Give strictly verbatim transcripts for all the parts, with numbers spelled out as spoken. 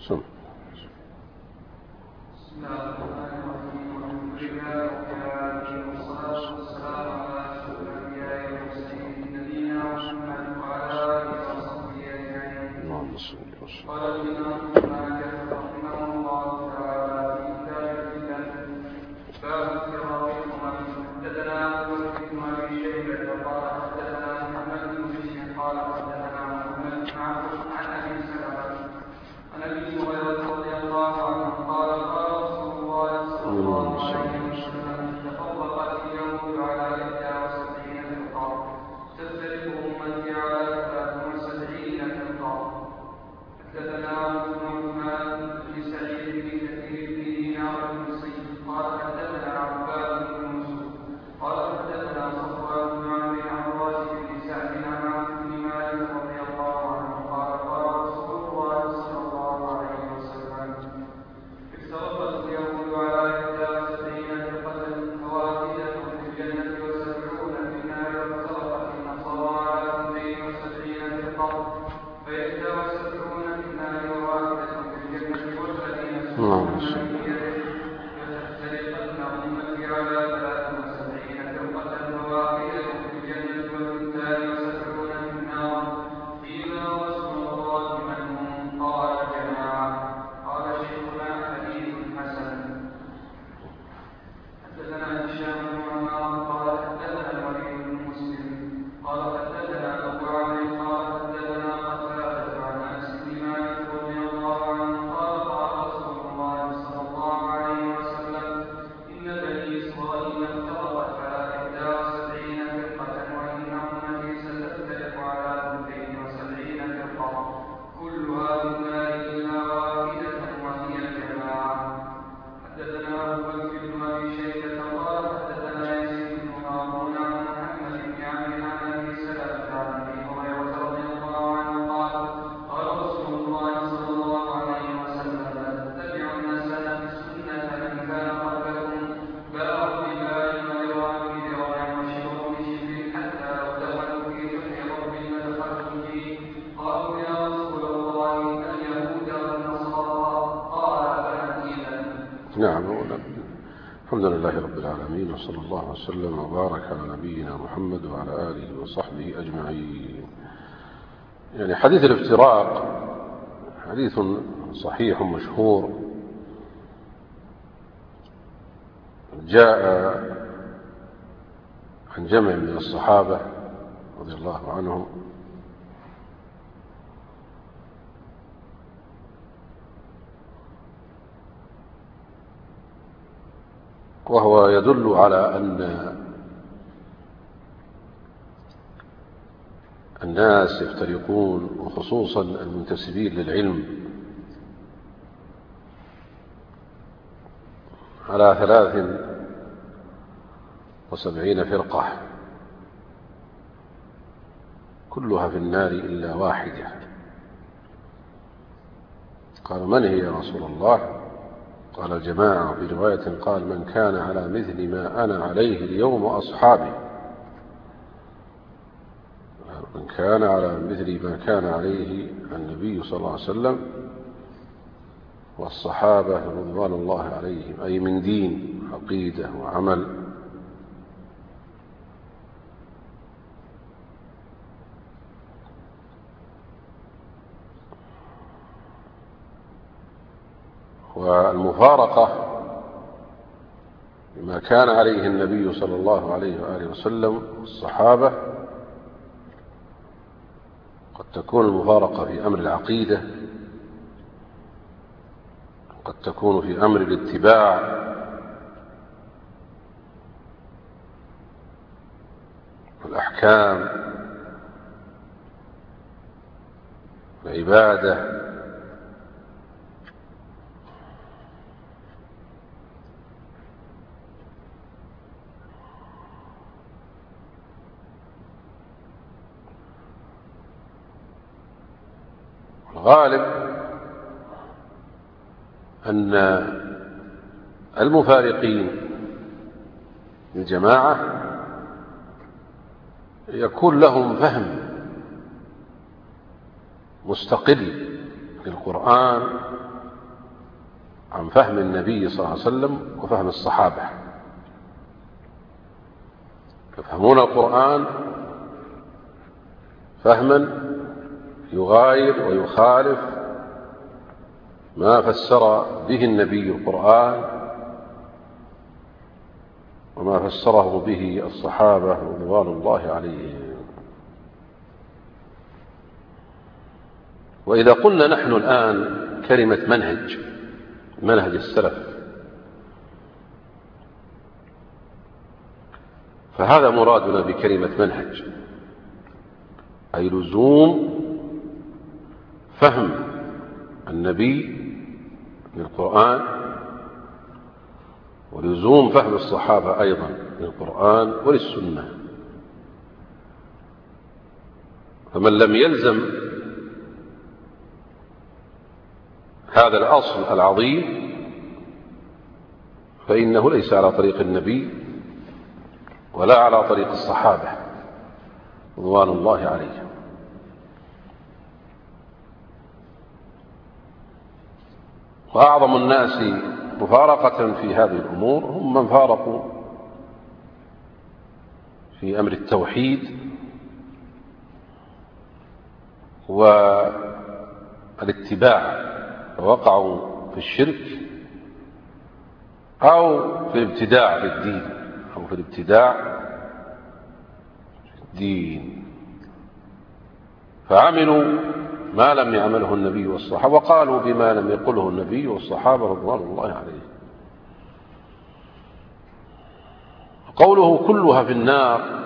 سم. نعم. الحمد لله رب العالمين، وصلى الله وسلم وبارك على نبينا محمد وعلى آله وصحبه أجمعين. يعني حديث الافتراق حديث صحيح مشهور، جاء عن جمع من الصحابة رضي الله عنهم وهو يدل على أن الناس يفترقون، وخصوصا المنتسبين للعلم، على ثلاث وسبعين فرقة كلها في النار إلا واحدة. قالوا من هي يا رسول الله؟ قال الجماعة، في رواية قال من كان على مثل ما أنا عليه اليوم وأصحابي، من كان على مثل ما كان عليه النبي صلى الله عليه وسلم والصحابة رضوان الله عليهم، أي من دين عقيدة وعمل. والمفارقة بما كان عليه النبي صلى الله عليه وآله وسلم والصحابة قد تكون المفارقة في أمر العقيدة، قد تكون في أمر الاتباع، والأحكام، العبادة، الغالب أن المفارقين الجماعة يكون لهم فهم مستقل للقرآن عن فهم النبي صلى الله عليه وسلم وفهم الصحابة، يفهمون القرآن فهما يغاير ويخالف ما فسر به النبي القرآن وما فسره به الصحابة رضوان الله عليهم. وإذا قلنا نحن الآن كلمة منهج، منهج السلف، فهذا مرادنا بكلمة منهج، أي لزوم فهم النبي للقرآن ولزوم فهم الصحابة أيضا للقرآن وللسنة. فمن لم يلزم هذا الأصل العظيم فإنه ليس على طريق النبي ولا على طريق الصحابة رضوان الله عليهم. وأعظم الناس مفارقة في هذه الأمور هم من فارقوا في أمر التوحيد والاتباع، ووقعوا في الشرك أو في الابتداع في الدين أو في الابتداع في الدين، فعملوا ما لم يعمله النبي والصحابة وقالوا بما لم يقله النبي والصحابة رضوان الله عليهم. قوله كلها في النار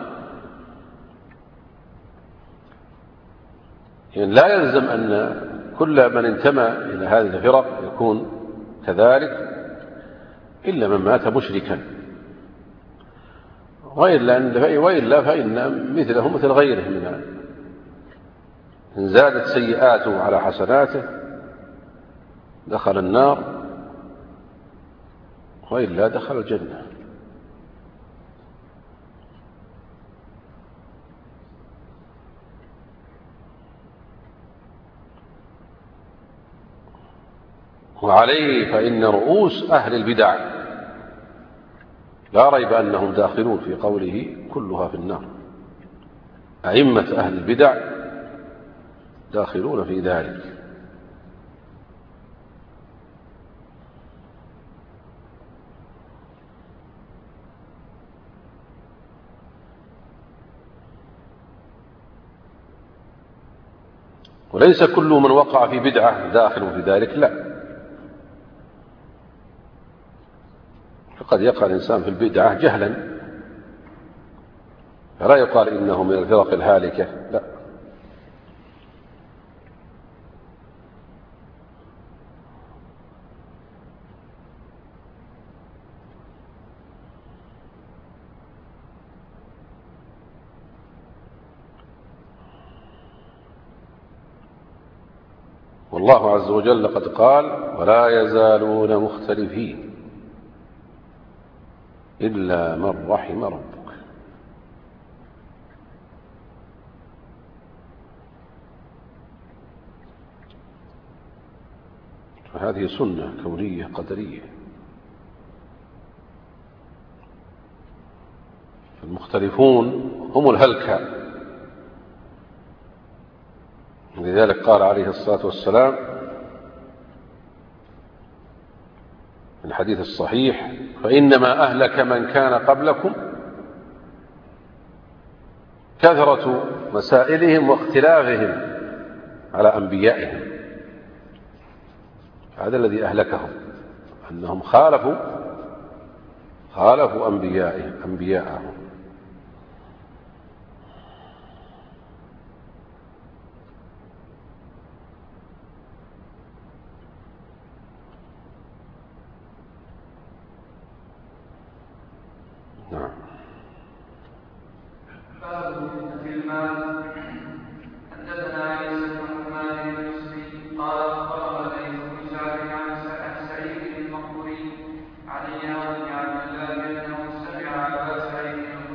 يعني لا يلزم أن كل من انتمى إلى هذه الفرق يكون كذلك إلا من مات مشركا، وإلا فإن مثله مثل غيره من إن زادت سيئاته على حسناته دخل النار وإلا دخل الجنة. وعليه فإن رؤوس أهل البدع لا ريب أنهم داخلون في قوله كلها في النار، أئمة أهل البدع داخلون في ذلك. وليس كل من وقع في بدعة داخل في ذلك، لا، فقد يقع الإنسان في البدعة جهلا فلا يقال إنه من الفرق الهالكة، لا. والله عز وجل قد قال ولا يزالون مختلفين إلا من رحم ربك. فهذه سنة كونية قدرية. المختلفون هم الهلكة، لذلك قال عليه الصلاة والسلام في الحديث الصحيح فإنما أهلك من كان قبلكم كثرة مسائلهم واختلافهم على أنبيائهم. هذا الذي أهلكهم، أنهم خالفوا خالفوا أنبيائهم أنبياءهم. نعم. باب في المال. حدثنا عيسى بن مالك المصري قال اخبرنا ليث بن سعد عن سعيد المقبوري عن اياد بن عبد الله انه سمع ابا سعيد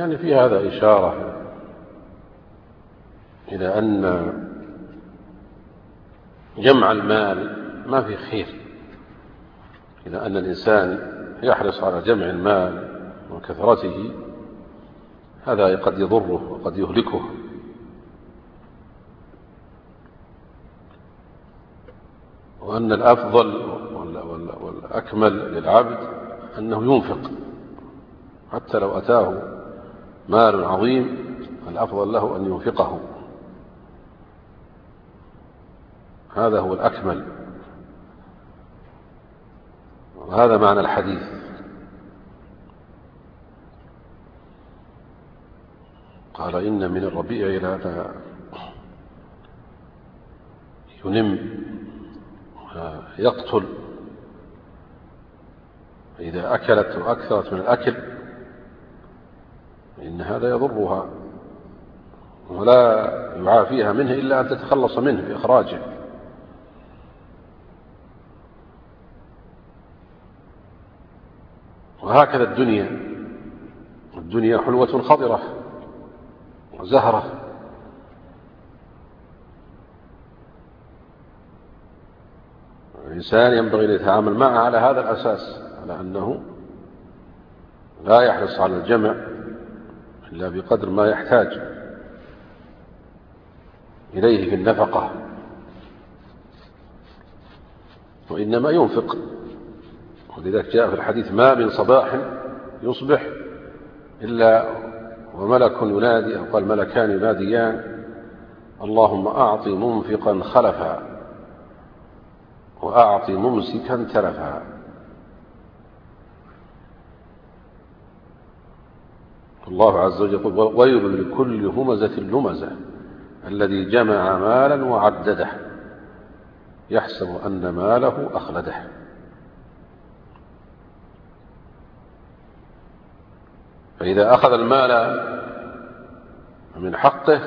يعني في هذا إشارة إلى أن جمع المال ما في خير، إلى أن الإنسان يحرص على جمع المال وكثرته، هذا قد يضره وقد يهلكه. وأن الأفضل والأكمل للعبد أنه ينفق، حتى لو أتاه مال عظيم الأفضل له أن ينفقه، هذا هو الأكمل. وهذا معنى الحديث. قال إن من الربيع إلى ينم يقتل، إذا أكلت وأكثرت من الأكل إن هذا يضرها ولا يعافيها منه إلا أن تتخلص منه بإخراجه. وهكذا الدنيا، الدنيا حلوة خضرة وزهرة، الإنسان ينبغي أن يتعامل معها على هذا الأساس، على أنه لا يحرص على الجمع إلا بقدر ما يحتاج إليه في النفقة، وإنما ينفق. ولذلك جاء في الحديث ما من صباح يصبح إلا وملك ينادي، أو قال ملكان يناديان اللهم أعط منفقا خلفا وأعط ممسكا تلفا. الله عز وجل يقول ويل لكل همزة لمزة الذي جمع مالا وعدده يحسب أن ماله أخلده. فإذا أخذ المال من حقه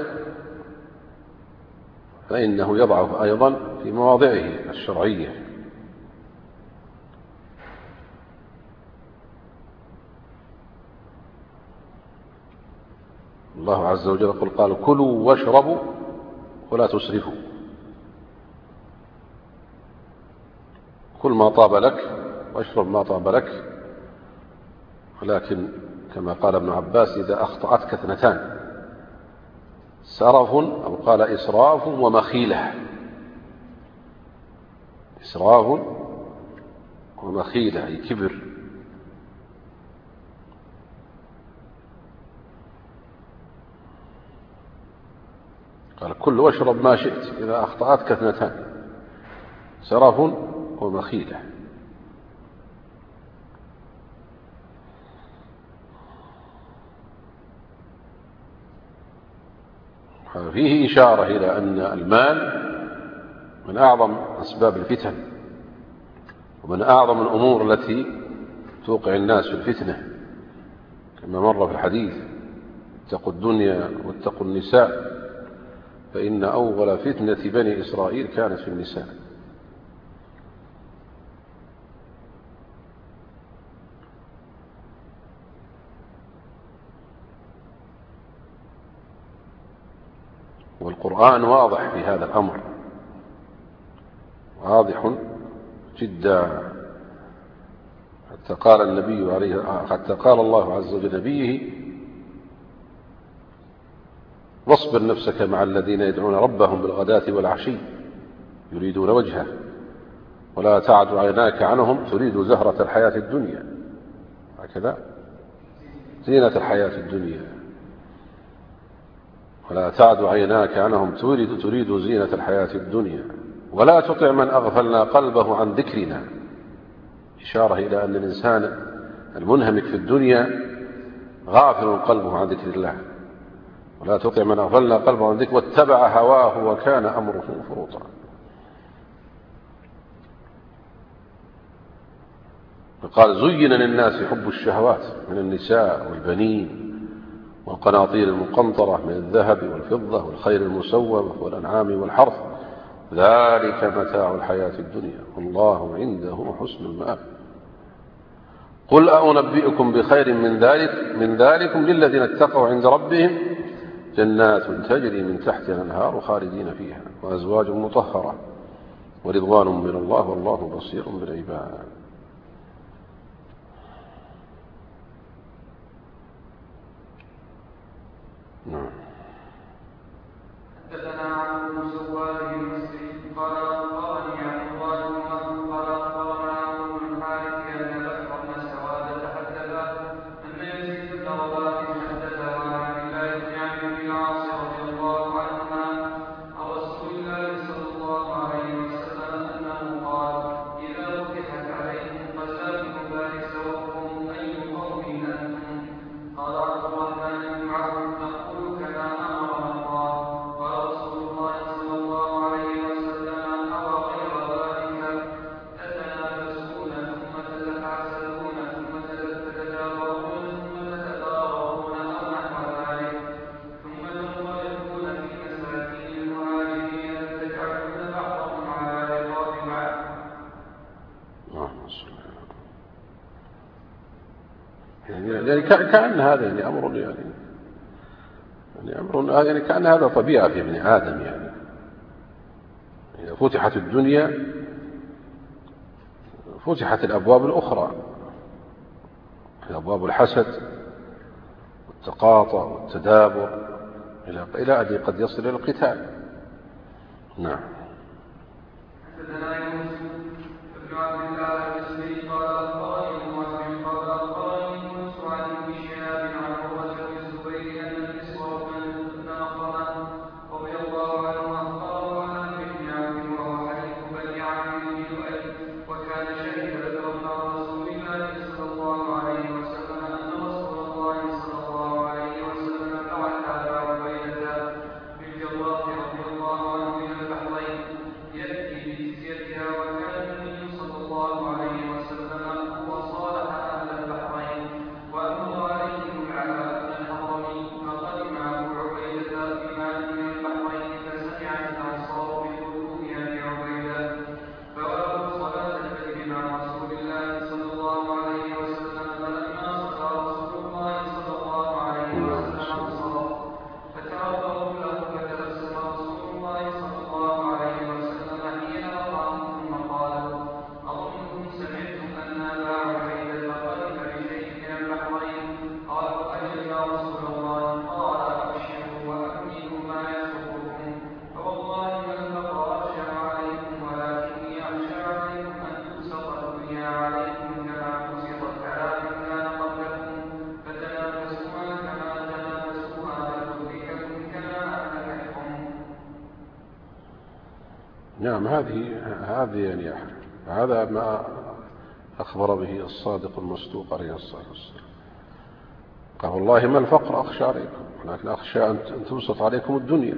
فإنه يضعف أيضا في مواضعه الشرعية. الله عز وجل يقول قال كلوا واشربوا ولا تسرفوا، كل ما طاب لك واشرب ما طاب لك، ولكن كما قال ابن عباس إذا أخطأتك اثنتان سرف أو قال إسراف ومخيلة، إسراف ومخيلة أي كبر. قال كل واشرب ما شئت إذا أخطأتك اثنتان سرف ومخيلة. فيه إشارة إلى أن المال من أعظم أسباب الفتن ومن أعظم الأمور التي توقع الناس في الفتنة، كما مر في الحديث اتقوا الدنيا واتقوا النساء فإن أول فتنة بني إسرائيل كانت في النساء. والقرآن واضح في هذا الأمر، واضح جدا، حتى قال النبي عليه حتى قال الله عز وجل نبيه واصبر نفسك مع الذين يدعون ربهم بالغداة والعشي يريدون وجهه ولا تعد عيناك عنهم تريد زهرة الحياة الدنيا، هكذا زينة الحياة الدنيا، ولا تعد عيناك عنهم تريد تريد زينة الحياة الدنيا ولا تطع من أغفلنا قلبه عن ذكرنا، إشارة إلى أن الإنسان المنهمك في الدنيا غافل قلبه عن ذكر الله، ولا تطع من أغفلنا قلبه عن ذكر واتبع هواه وكان أمره فرطا. فقال زين للناس حب الشهوات من النساء والبنين والقناطير المقنطرة من الذهب والفضة والخيل المسومة والأنعام والحرث ذلك متاع الحياة الدنيا والله عنده حسن المآب. قل أنبئكم بخير من ذلك من ذلكم للذين اتقوا عند ربهم جنات تجري من تحتها الأنهار خالدين فيها وأزواج مطهرة ورضوان من الله والله بصير بالعباد. نعم. حدثنا عن سواد المصري قال أخبرني عن الله قال أخبرنا عمرو بن الحارث أن بكر بن سواد حدث أن يزيد بن رباح حدثه عن الله بن عمرو بن العاص رضي الله عنهما عن رسول الله صلى الله عليه وسلم أنه قال إذا فتحت عليكم فسابقوا بارس وقوم أي قوم أنتم. قال عبد الرحمن بن عوف نقول كما أمرنا الله. قال رسول الله صلى الله عليه وسلم أو غير ذلك تتنافسون ثم تتحاسدون ثم تتدابرون ثم تتدارون أو نحو ذلك ثم تنطلقون في مساكين المهاجرين فتجعلون بعضهم على رقاب بعض. يعني كأن هذا يعني أمر يعني يعني أمر يعني كأن هذا طبيعة في ابن آدم. يعني إذا فتحت الدنيا فتحت الأبواب الأخرى، أبواب الحسد والتقاطع والتدابر إلى إلى أن قد يصل إلى القتال. نعم. نعم. هذه هذه يعني هذا ما أخبر به الصادق المصدوق عليه الصلاة والسلام. قال والله ما الفقر أخشى عليكم ولكن أخشى أن تبسط عليكم الدنيا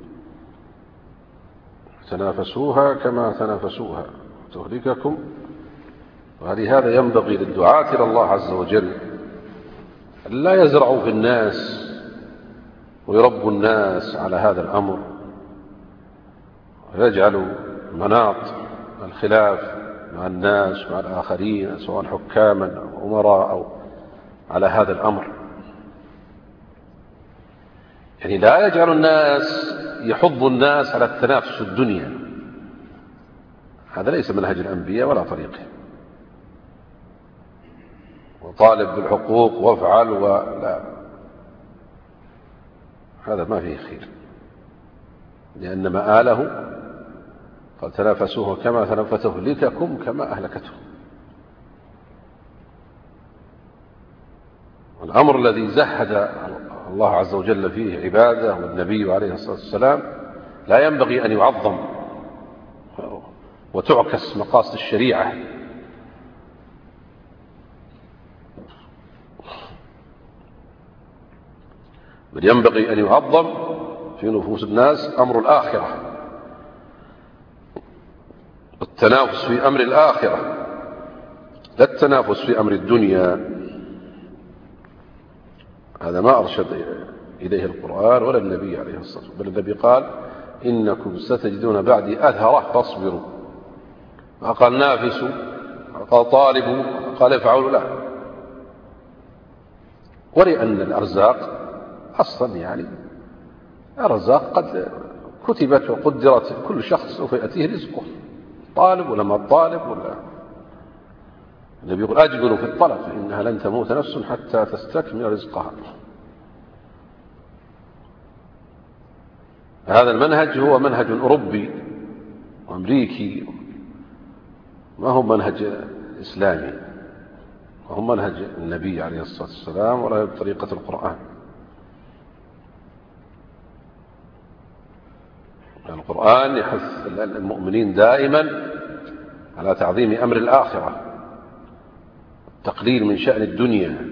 تنافسوها كما تنافسوها تهلككم. ولهذا ينبغي للدعاة إلى الله عز وجل أن لا يزرعوا في الناس ويربوا الناس على هذا الأمر ويجعلوا مناط الخلاف مع الناس مع الآخرين سواء حكاما أو أمراء أو على هذا الأمر. يعني لا يجعل الناس يحض الناس على التنافس في الدنيا، هذا ليس منهج الأنبياء ولا طريقه. وطالب بالحقوق وافعل ولا، هذا ما فيه خير، لأن مآله قد تنافسوه كما تنافسه لككم كما أهلكتهم. الأمر الذي زهد الله عز وجل فيه عباده والنبي عليه الصلاة والسلام لا ينبغي أن يعظم وتعكس مقاصد الشريعة. بل ينبغي أن يعظم في نفوس الناس أمر الآخرة والتنافس في أمر الآخرة لا التنافس في أمر الدنيا. هذا ما أرشد إليه القرآن ولا النبي عليه الصلاة والسلام، بل النبي قال إنكم ستجدون بعدي أثرة فاصبروا. ما قال نافسوا، قال طالبوا، قال افعلوا، لا، ولأن الأرزاق أصلا يعني الأرزاق قد كتبت وقدرت، كل شخص سوف يأتيه رزقه، طالب ولا ما طالب ولا. النبي يقول أجبروا في الطلب فإنها لن تموت نفس حتى تستكمل رزقها. هذا المنهج هو منهج أوروبي وأمريكي، ما هو منهج إسلامي، وهو منهج النبي عليه الصلاة والسلام ولا بطريقة القرآن. القرآن يحث المؤمنين دائما على تعظيم أمر الآخرة، التقليل من شأن الدنيا.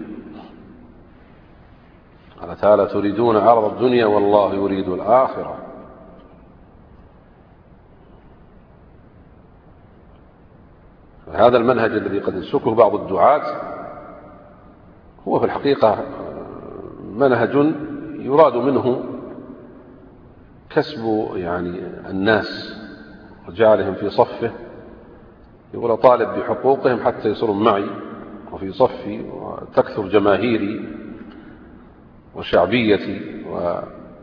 قال تعالى تريدون عرض الدنيا والله يريد الآخرة. هذا المنهج الذي قد يسلكه بعض الدعاة هو في الحقيقة منهج يراد منه كسب يعني الناس وجعلهم في صفه، يقول طالب بحقوقهم حتى يصيرون معي وفي صفي وتكثر جماهيري وشعبيتي و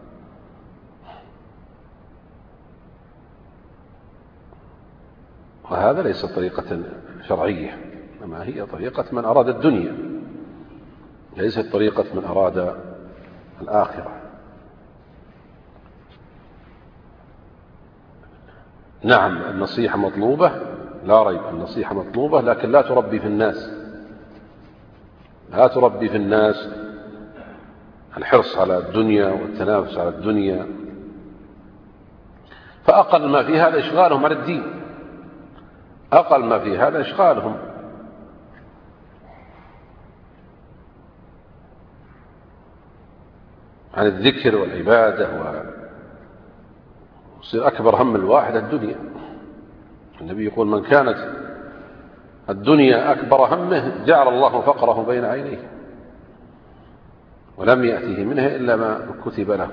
وهذا ليس طريقة شرعية، إنما هي طريقة من أراد الدنيا، ليست طريقة من أراد الآخرة. نعم النصيحة مطلوبة، لا ريب النصيحة مطلوبة، لكن لا تربي في الناس، لا تربي في الناس الحرص على الدنيا والتنافس على الدنيا، فأقل ما في هذا إشغالهم عن الدين، أقل ما في هذا إشغالهم عن الذكر والعبادة، ويصير أكبر هم الواحد الدنيا. النبي يقول من كانت الدنيا أكبر همه جعل الله فقره بين عينيه ولم يأتيه منها إلا ما كتب له.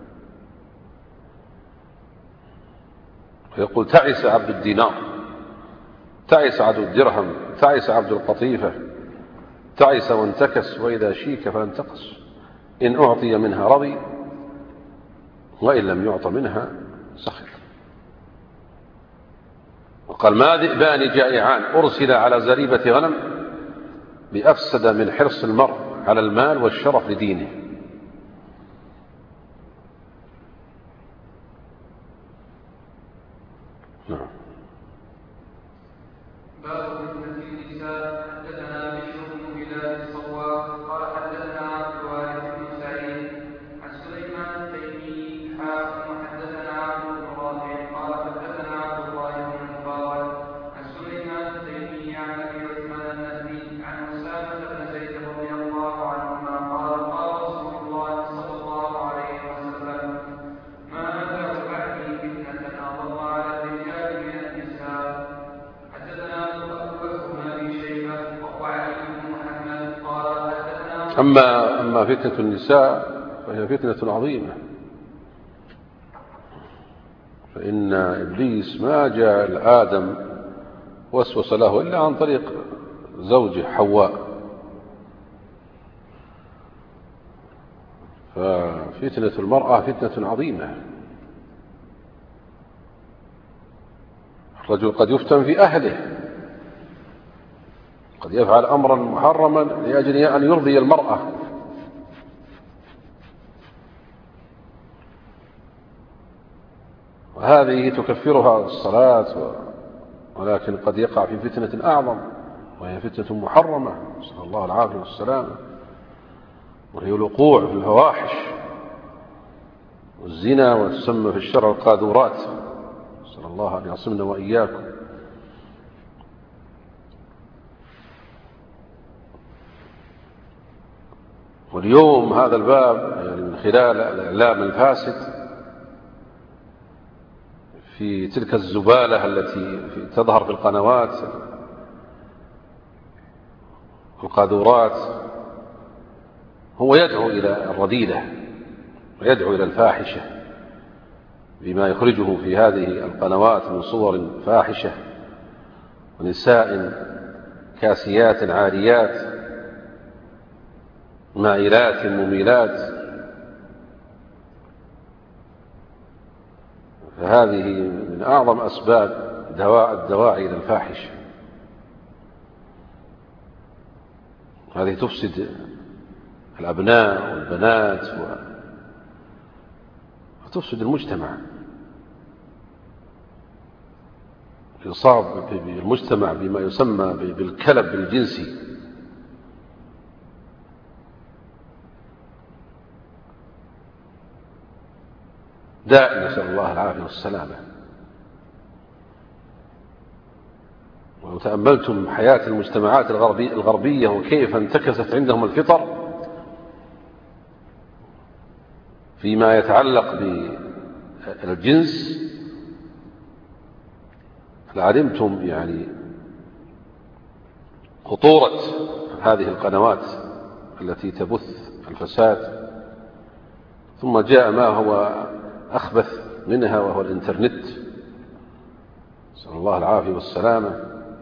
ويقول تعس عبد الدينار، تعس عبد الدرهم، تعس عبد القطيفة، تعس وانتكس، وإذا شيك فانتقص، إن أعطي منها رضي وإن لم يعط منها سخط. وقال ما ذئبان جائعان أرسل على زريبة غنم بأفسد من حرص المرء على المال والشرف لدينه. نعم. باب فتنة النساء. حدثنا بشر بن هلال الصواف قال حدثنا عبد الوارث بن سعيد عن سليمان التيمي حاكم وحدثنا عبد بن رافع قال حدثنا عبد الله بن المبارك عن سليمان التيمي عن ابي عثمان النهدي عن اسامه بن زيد رضي الله عنهما قال قال رسول الله صلى الله عليه وسلم ما أتاه بعدي فتنة أضل على الرجال من النساء. حدثنا أبو بكر بن أبي شيبة وعلي بن محمد قال حدثنا أما أما فتنة النساء فهي فتنة عظيمة، فإن إبليس ما جاء لآدم وسوس له إلا عن طريق زوجه حواء، ففتنة المرأة فتنة عظيمة. الرجل قد يفتن في أهله، قد يفعل أمرا محرما لأجل أن يرضي المرأة، وهذه تكفرها الصلاة، ولكن قد يقع في فتنة أعظم وهي فتنة محرمة نسأل الله العافية والسلامة، وهي الوقوع في الفواحش والزنا، وتسمى في الشرع القاذورات، نسأل الله أن يعصمنا وإياكم. واليوم هذا الباب يعني من خلال الإعلام الفاسد في تلك الزبالة التي تظهر في القنوات القاذورات، هو يدعو إلى الرذيلة ويدعو إلى الفاحشة بما يخرجه في هذه القنوات من صور فاحشة ونساء كاسيات عاريات مائلات مميلات، فهذه من أعظم أسباب دواء الدواعي إلى الفاحشة. هذه تفسد الأبناء والبنات وتفسد المجتمع، يصاب المجتمع بما يسمى بالكلب الجنسي. داء نسأل الله العافية والسلامة. ولو تأملتم حياة المجتمعات الغربية وكيف انتكست عندهم الفطر فيما يتعلق بالجنس لعلمتم يعني خطورة هذه القنوات التي تبث الفساد. ثم جاء ما هو أخبث منها وهو الإنترنت، نسأل الله العافية والسلامة.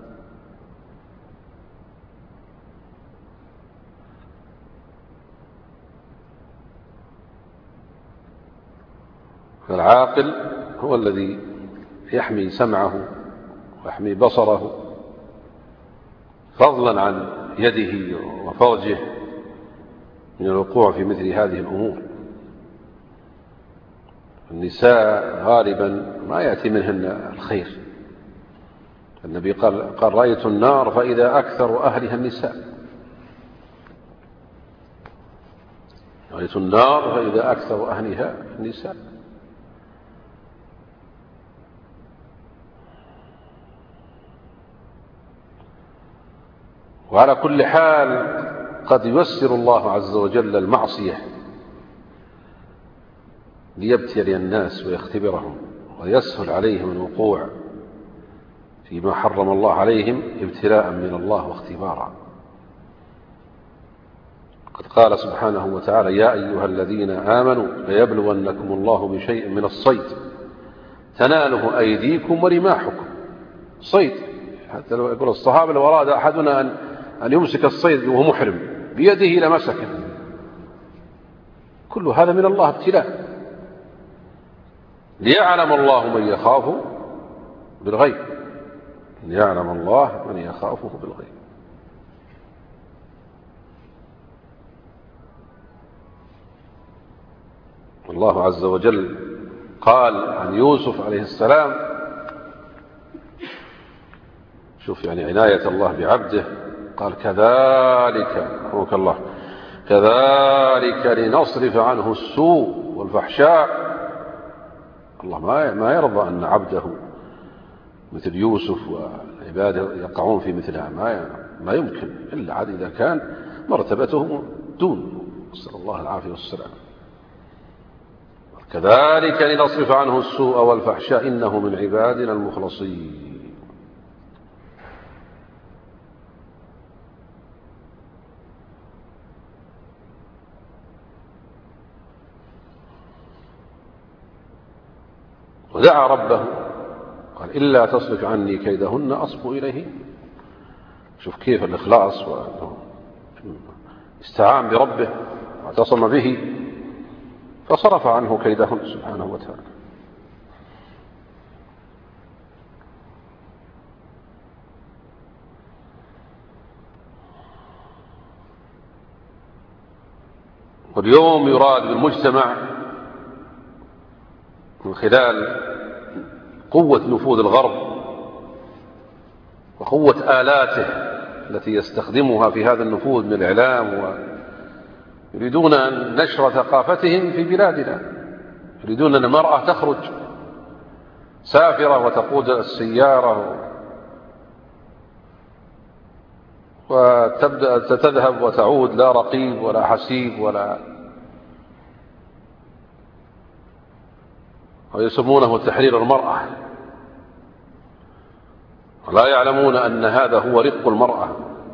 فالعاقل هو الذي يحمي سمعه ويحمي بصره فضلا عن يده وفرجه من الوقوع في مثل هذه الأمور. النساء غالبا ما يأتي منهن الخير. النبي قال, قال رأيت النار فإذا أكثر أهلها النساء. رأيت النار فإذا أكثر أهلها النساء. وعلى كل حال قد ييسر الله عز وجل المعصية ليبتلي الناس ويختبرهم ويسهل عليهم الوقوع فيما حرم الله عليهم ابتلاء من الله واختبارا. قد قال سبحانه وتعالى يا أيها الذين آمنوا ليبلونكم الله بشيء من الصيد تناله أيديكم ورماحكم. صيد حتى لو يقول الصحابة لو أراد أحدنا أن أن يمسك الصيد وهو محرم بيده لمسكه. كل هذا من الله ابتلاء ليعلم الله من يخافه بالغيب. ليعلم الله من يخافه بالغيب. الله عز وجل قال عن يوسف عليه السلام، شوف يعني عناية الله بعبده، قال كذلك رحمك الله كذلك لنصرف عنه السوء والفحشاء. الله ما يرضى أن عبده مثل يوسف وعباده يقعون في مثلها، ما ما يمكن إلا عاد إذا كان مرتبته دون، نسأل الله العافية والسلام. كذلك لنصرف عنه السوء والفحشاء إنه من عبادنا المخلصين. ودعا ربه قال إلا تصرف عني كيدهن أصب إليه. شوف كيف الإخلاص، وأنه استعان بربه واعتصم به فصرف عنه كيدهن سبحانه وتعالى. واليوم يراد بالمجتمع من خلال قوة نفوذ الغرب وقوة آلاته التي يستخدمها في هذا النفوذ من الإعلام، ويريدون نشر ثقافتهم في بلادنا. يريدون أن المرأة تخرج سافرة وتقود السيارة وتبدأ تذهب وتعود لا رقيب ولا حسيب ولا، ويسمونه تحرير المرأة، ولا يعلمون أن هذا هو رق المرأة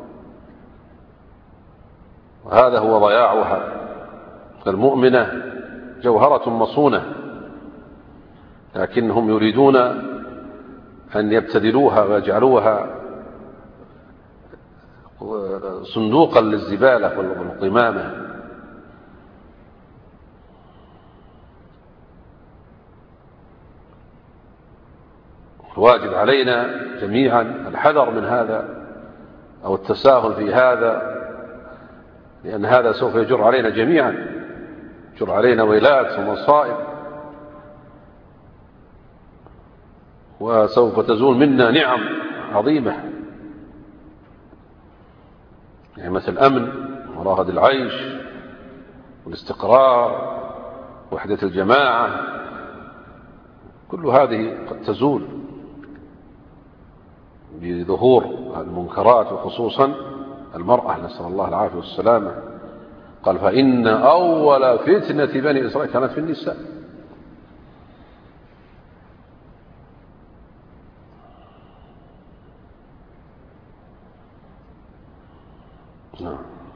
وهذا هو ضياعها. المؤمنة جوهرة مصونة، لكنهم يريدون أن يبتذلوها ويجعلوها صندوقا للزبالة والقمامة. الواجب علينا جميعا الحذر من هذا أو التساهل في هذا، لأن هذا سوف يجر علينا جميعا، يجر علينا ويلات ومصائب، وسوف تزول منا نعم عظيمة، نعمة الأمن ورغد العيش والاستقرار وحدة الجماعة، كل هذه قد تزول بظهور المنكرات، وخصوصا المرأة، نسأل الله العافية والسلامة. قال فإن أول فتنة بني إسرائيل كانت في النساء. نعم.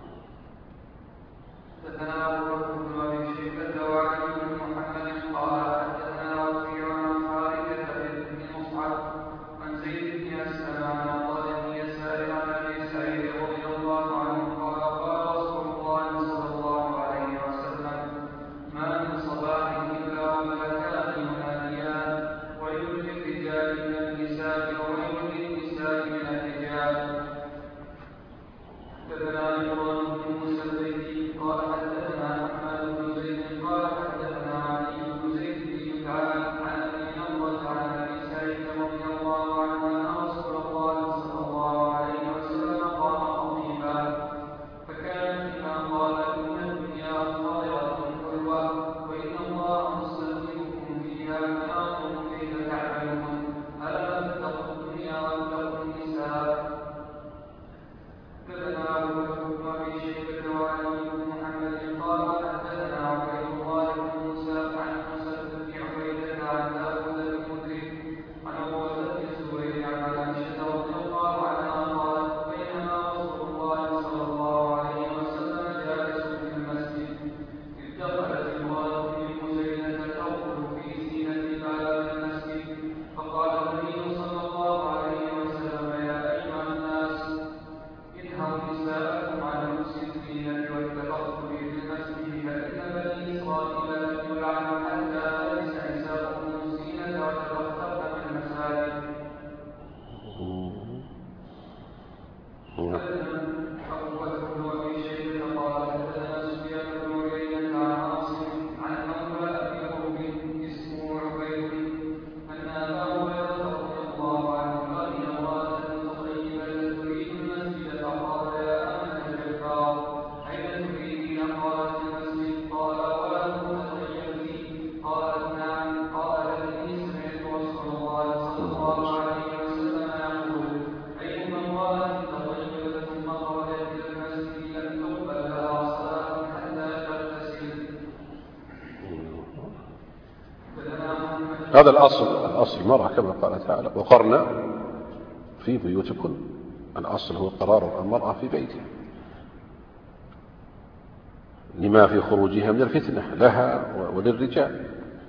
هذا الأصل، الأصل المرأة كما قال تعالى وقرنا في بيوتكن، الأصل هو قرار المرأة في بيتها لما في خروجها من الفتنة لها وللرجال،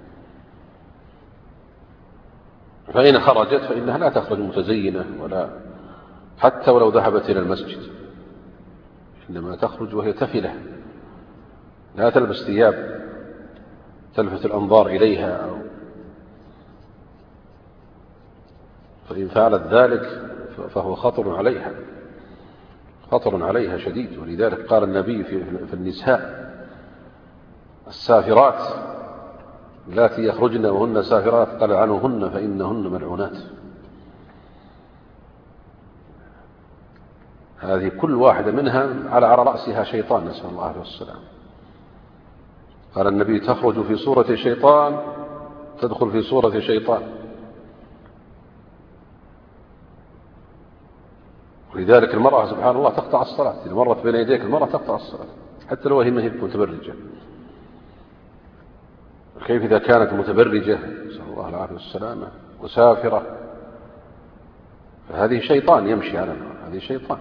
فإن خرجت فإنها لا تخرج متزينة ولا حتى ولو ذهبت إلى المسجد، إنما تخرج وهي تفلة، لا تلبس ثياب تلفت الأنظار إليها أو فإن فعلت ذلك فهو خطر عليها، خطر عليها شديد. ولذلك قال النبي في النساء السافرات التي يخرجن وهن سافرات قال عنهن فإنهن ملعونات. هذه كل واحدة منها على على رأسها شيطان، نسأل الله عليه والسلام. قال النبي تخرج في صورة شيطان تدخل في صورة شيطان. ولذلك المرأة سبحان الله تقطع الصلاة، إذا مرت بين يديك المرأة تقطع الصلاة حتى لو هي متبرجة. كيف إذا كانت متبرجة نسأل الله العافية والسلامة وسافرة، فهذه شيطان يمشي على النار، هذه شيطان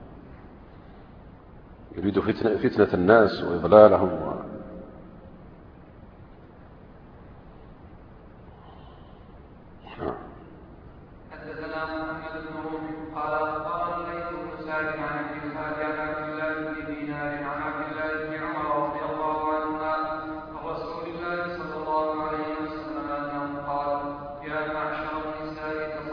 يريد فتنة, فتنة الناس وإضلالهم و... يا معشر النساء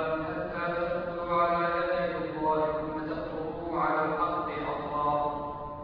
حتى تدخلوا على يدي الله ثم تخطبوا على الأرض أطراف.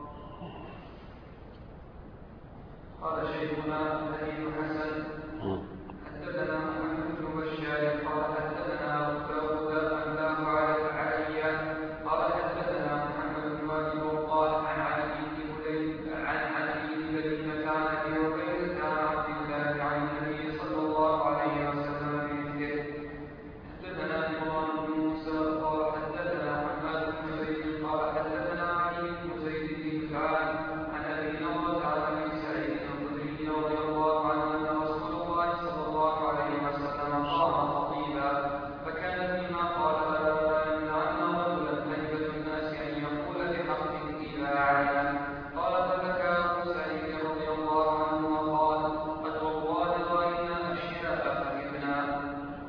قال شيخنا الحديث حسن. حدثنا محمد بن بشار قال حدثنا أبو داود أنباه علي قال حدثنا محمد بن أبي وقاص عن علي بن عن علي بن كريمة عن أبي هريرة عن عبد الله عن النبي صلى الله عليه وسلم بمثله. حدثنا إبراهيم بن موسى قال حدثنا حماد بن زيد قال حدثنا علي بن زيد بن كعب عن أبي نضرة عن أبي سعيد الخدري رضي الله عنه أن رسول الله صلى الله عليه وسلم قام خطيبا فكان فيما قال ألا يمنعن رجلا هيبة الناس أن يقول بحق إلا عينه. قال فبكى أبو سعيد رضي الله عنه وقال قد والله رأينا أشياء فهمنا.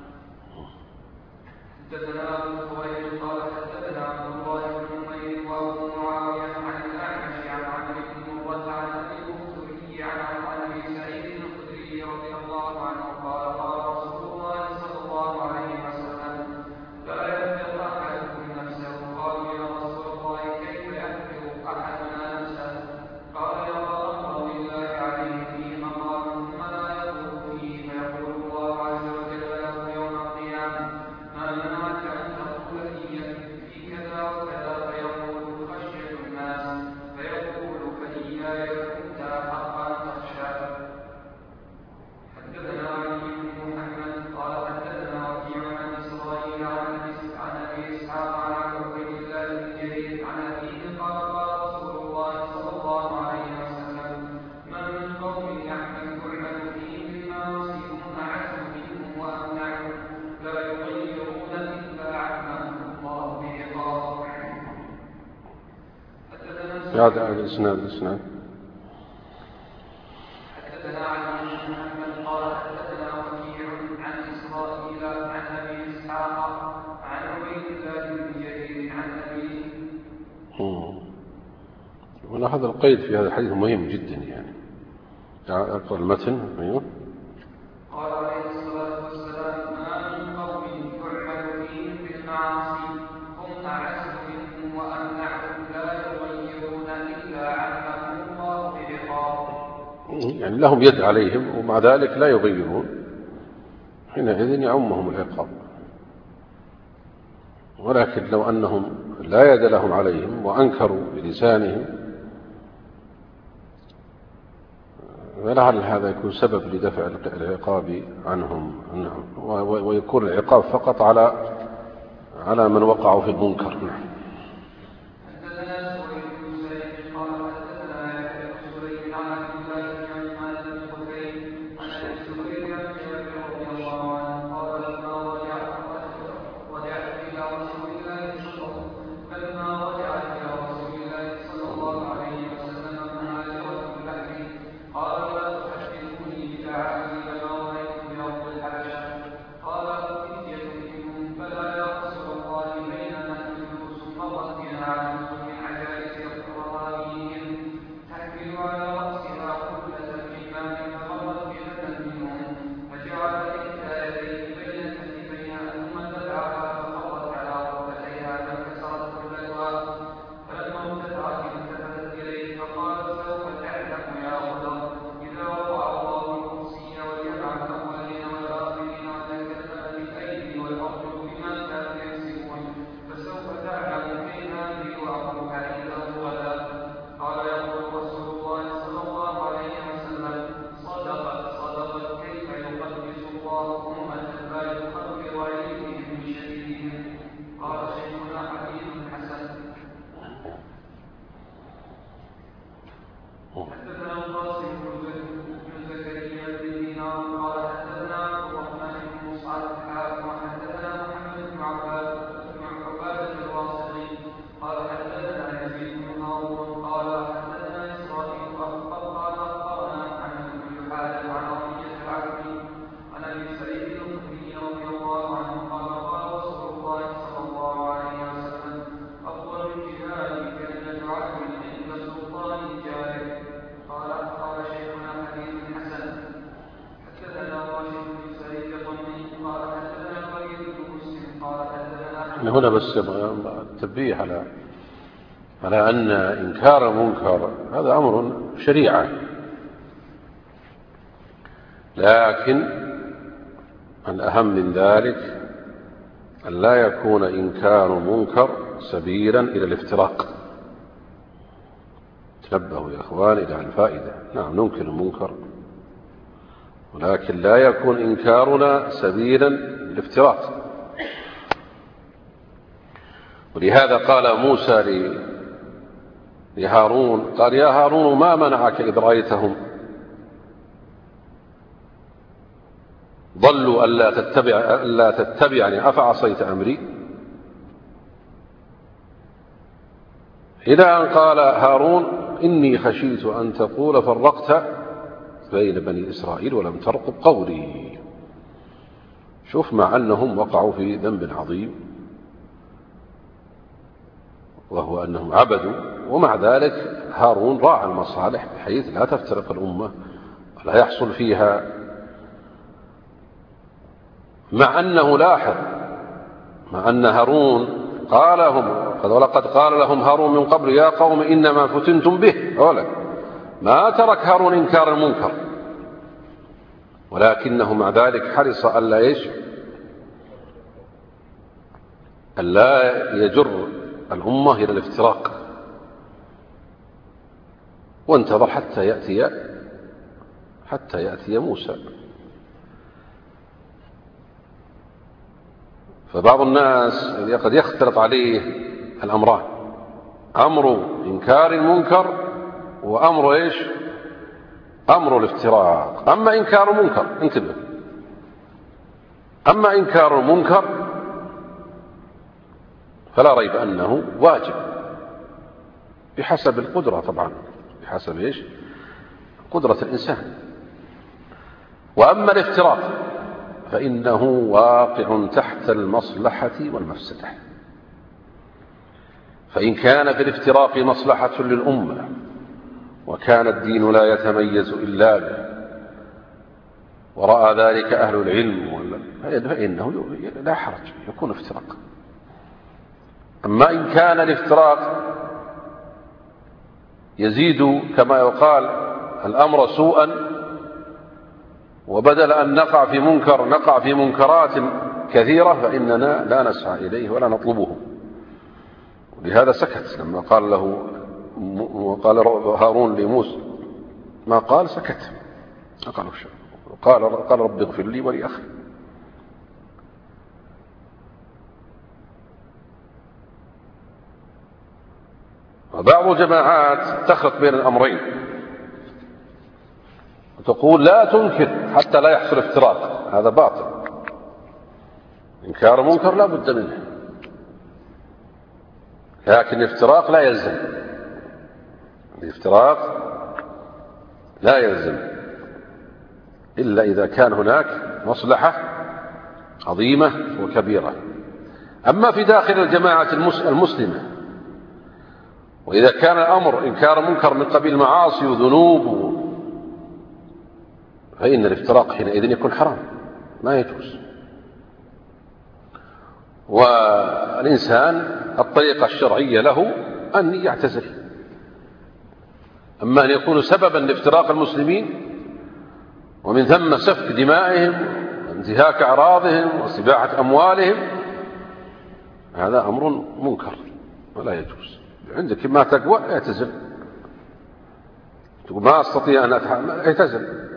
حدثنا أبو خويلد قال حدثنا عبد الله بن نمير وأبو معاوية عن الأعمش عن عمرو بن مرة عن أبي الخدري عن أبي سعيد الخدري رضي الله عنه قال قال رسول الله صلى الله عليه وسلم لا يخبر أحدكم نفسه. قالوا يا رسول الله كيف يخبر أحدنا نفسه؟ قال يرى أمر الله عليه فيه مقام ثم لا يقول فيه فيقول الله عز وجل له يوم القيامة ما منعك أن تقول في كذا وكذا فيقول خشية الناس فيقول فإياي كنت أحق أن تخشى. حدثنا علي بن محمد قال حدثنا وكيع عن إسرائيل عن أبي إسحاق عن عبيد الله بن جرير عن أبيه قال قال رسول الله صلى الله عليه وسلم ما من قوم يعمل تعمل فيهم المعاصي هم أعز منهم وأمنعهم لا يغيرون إلا عمهم الله بعقاب. هذا الإسناد الإسناد حدثنا علي بن محمد قال حدثنا وكيع عن إسرائيل عن أبي إسحاق عن عبيد الله بن جرير عن أبيه. ولاحظ القيد في هذا الحديث مهم جدا يعني. أقرأ المتن. أيوه. قال عليه الصلاة والسلام ما من قوم تعمل فيهم بالمعاصي هم أعز منهم وأمنعهم لا يغيرون إلا عمهم الله بعقاب. يعني لهم يد عليهم ومع ذلك لا يغيرون، حينئذ يعمهم العقاب. ولكن لو أنهم لا يد لهم عليهم وأنكروا بلسانهم فلعل هذا يكون سبب لدفع العقاب عنهم، ويكون العقاب فقط على على من وقعوا في المنكر. قال فتية منهم فلا يا رسول الله بين نحن هنا بس التنبيه على على أن إنكار المنكر هذا أمر شريعة، لكن الأهم من ذلك أن لا يكون إنكار منكر سبيلا إلى الافتراق. تنبهوا يا أخوان إلى الفائدة. نعم ننكر المنكر، ولكن لا يكون إنكارنا سبيلا للافتراق. ولهذا قال موسى لهارون، قال يا هارون ما منعك إذ رأيتهم ضلوا ألا تتبع ألا تتبعني أفعصيت أمري؟ إلى أن قال هارون إني خشيت أن تقول فرقت بين بني إسرائيل ولم ترقب قولي. شوف، مع أنهم وقعوا في ذنب عظيم وهو أنهم عبدوا، ومع ذلك هارون راعى المصالح بحيث لا تفترق الأمة ولا يحصل فيها، مع أنه لاحظ مع أن هارون قال لهم ولقد قال لهم هارون من قبل يا قوم إنما فتنتم به، أولا ما ترك هارون إنكار المنكر، ولكنه مع ذلك حرص ألا إيش ألا يجر الأمة إلى الافتراق، وانتظر حتى يأتي حتى يأتي موسى. فبعض الناس قد يختلط عليه الأمران، أمر إنكار المنكر وأمر إيش أمر الافتراق. أما إنكار المنكر، انتبه، أما إنكار المنكر فلا ريب أنه واجب بحسب القدرة، طبعا بحسب إيش قدرة الإنسان. وأما الافتراق فإنه واقع تحت المصلحة والمفسدة. فإن كان في الافتراق مصلحة للأمة وكان الدين لا يتميز إلا به ورأى ذلك أهل العلم فإنه لا حرج يكون افتراق. أما إن كان الافتراق يزيد كما يقال الأمر سوءا، وبدل أن نقع في منكر نقع في منكرات كثيرة، فإننا لا نسعى إليه ولا نطلبه. ولهذا سكت لما قال له وقال هارون لموسى ما قال، سكت قال قال رب اغفر لي ولأخي. وبعض الجماعات تخلط بين الأمرين وتقول لا تنكر حتى لا يحصل افتراق، هذا باطل. إنكار منكر لا بد منه، لكن الافتراق لا يلزم الافتراق لا يلزم إلا إذا كان هناك مصلحة عظيمة وكبيرة. أما في داخل الجماعة المسلمة، وإذا كان الأمر إنكار منكر من قبيل معاصي وذنوب، فإن الافتراق حينئذ يكون حرام، ما يجوز. والإنسان الطريقة الشرعية له أن يعتزل. أما أن يكون سببا لافتراق المسلمين ومن ثم سفك دمائهم وانتهاك أعراضهم وسباحة أموالهم، هذا أمر منكر ولا يجوز. عندك ما تقوى اعتزل، تقول ما أستطيع أن أتحمل اعتزل.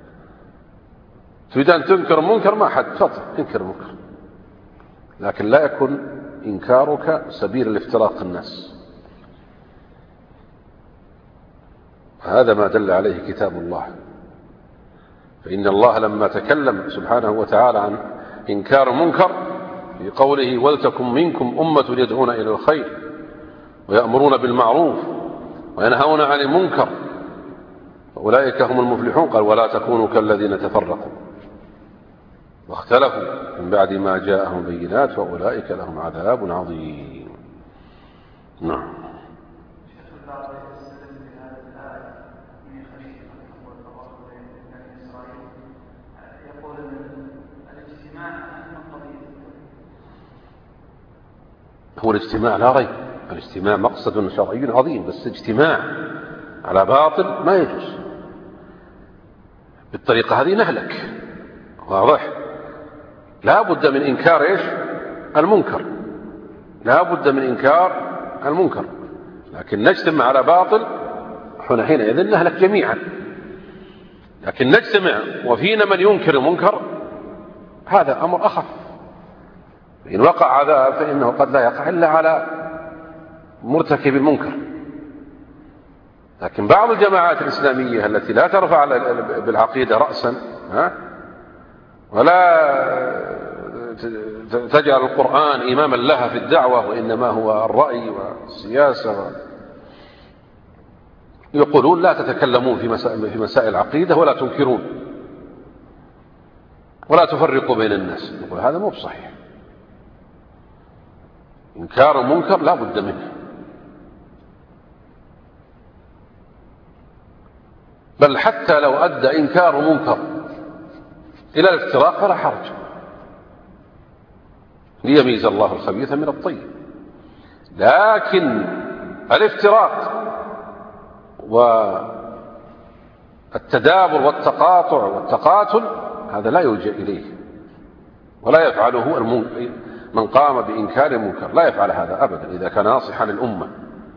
تريد أن تنكر منكر ما حد تفضل انكر منكر، لكن لا يكون إنكارك سبيل لافتراق الناس. هذا ما دل عليه كتاب الله. فإن الله لما تكلم سبحانه وتعالى عن إنكار منكر في قوله ولتكن منكم أمة يدعون إلى الخير ويأمرون بالمعروف وينهون عن المنكر وأولئك هم المفلحون، قال ولا تكونوا كالذين تفرقوا واختلفوا من بعد ما جاءهم بينات وأولئك لهم عذاب عظيم. نعم. هو الاجتماع لا ريب، الاجتماع مقصد شرعي عظيم، بس اجتماع على باطل ما يجوز. بالطريقة هذه نهلك. واضح؟ لا بد من إنكار إيش؟ المنكر، لا بد من إنكار المنكر. لكن نجتمع على باطل حينئذ نهلك جميعا. لكن نجتمع وفينا من ينكر المنكر هذا أمر أخف. إن وقع هذا فإنه قد لا يقع إلا على مرتكب المنكر. لكن بعض الجماعات الإسلامية التي لا ترفع بالعقيدة رأسا ولا تجعل القرآن إماما لها في الدعوة، وإنما هو الرأي والسياسة، يقولون لا تتكلمون في مسائل, في مسائل العقيدة ولا تنكرون ولا تفرقوا بين الناس. نقول هذا مو بصحيح. إنكار المنكر لا بد منه، بل حتى لو أدى إنكار منكر إلى الافتراق فلا حرج، ليميز الله الخبيث من الطيب. لكن الافتراق والتدابر والتقاطع والتقاتل هذا لا يلجأ إليه، ولا يفعله من قام بإنكار المنكر، لا يفعل هذا أبدا إذا كان ناصحا للأمة.